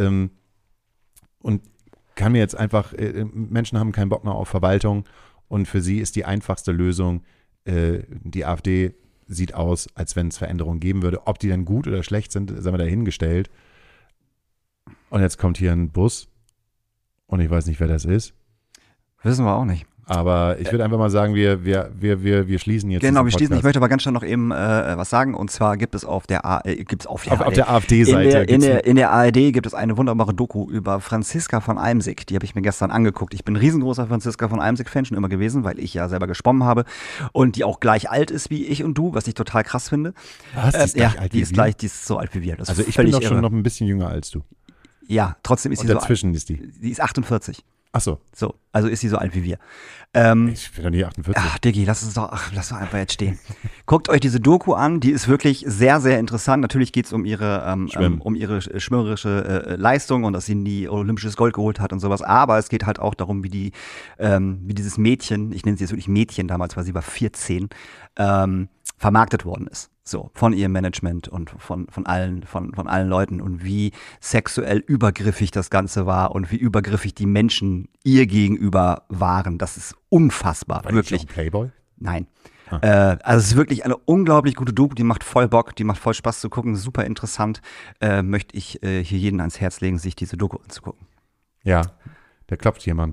kann mir jetzt einfach, Menschen haben keinen Bock mehr auf Verwaltung und für sie ist die einfachste Lösung, die AfD sieht aus, als wenn es Veränderungen geben würde. Ob die dann gut oder schlecht sind, sagen wir dahingestellt. Und jetzt kommt hier ein Bus und ich weiß nicht, wer das ist. Wissen wir auch nicht. Aber ich würde einfach mal sagen, wir schließen jetzt. Genau, wir schließen. Ich möchte aber ganz schnell noch eben was sagen. Und zwar gibt es auf der AfD-Seite. In der ARD gibt es eine wunderbare Doku über Franziska von Almsick. Die habe ich mir gestern angeguckt. Ich bin ein riesengroßer Franziska von Almsick-Fan schon immer gewesen, weil ich ja selber geschwommen habe. Und die auch gleich alt ist wie ich und du, was ich total krass finde. Was? Die ist gleich alt wie wir? Die ist so alt wie wir. Das also ich bin doch schon noch ein bisschen jünger als du. Ja, trotzdem ist sie so alt. Dazwischen ist die. Die ist 48. Ach so. So, also ist sie so alt wie wir. Ich bin doch nie 48. Ach, Diggi, lass doch einfach jetzt stehen. Guckt euch diese Doku an, die ist wirklich sehr, sehr interessant. Natürlich geht es um ihre schwimmerische Leistung und dass sie nie olympisches Gold geholt hat und sowas. Aber es geht halt auch darum, wie dieses Mädchen, ich nenne sie jetzt wirklich Mädchen damals, weil sie war 14, vermarktet worden ist. So, von ihrem Management und von allen Leuten und wie sexuell übergriffig das Ganze war und wie übergriffig die Menschen ihr gegenüber waren. Das ist unfassbar, war wirklich. Die schon Playboy? Nein. Also es ist wirklich eine unglaublich gute Doku, die macht voll Bock, die macht voll Spaß zu gucken, super interessant. Möchte ich hier jeden ans Herz legen, sich diese Doku anzugucken. Ja, da klopft jemand.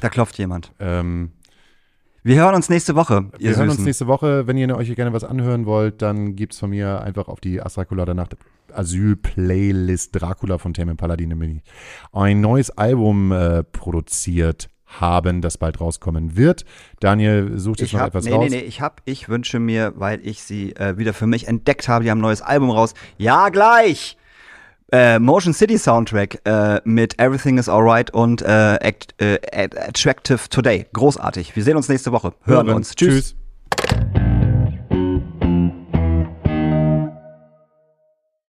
Wir hören uns nächste Woche. Wir hören uns nächste Woche. Wenn ihr euch gerne was anhören wollt, dann gibt's von mir einfach auf die Astracula der Nacht Asyl-Playlist Dracula von Tame Impala ein neues Album produziert haben, das bald rauskommen wird. Daniel sucht jetzt noch etwas raus. Ich wünsche mir, weil ich sie wieder für mich entdeckt habe, die haben ein neues Album raus. Ja, gleich! Motion City Soundtrack mit Everything is Alright und Attractive Today. Großartig. Wir sehen uns nächste Woche. Hören uns. Tschüss.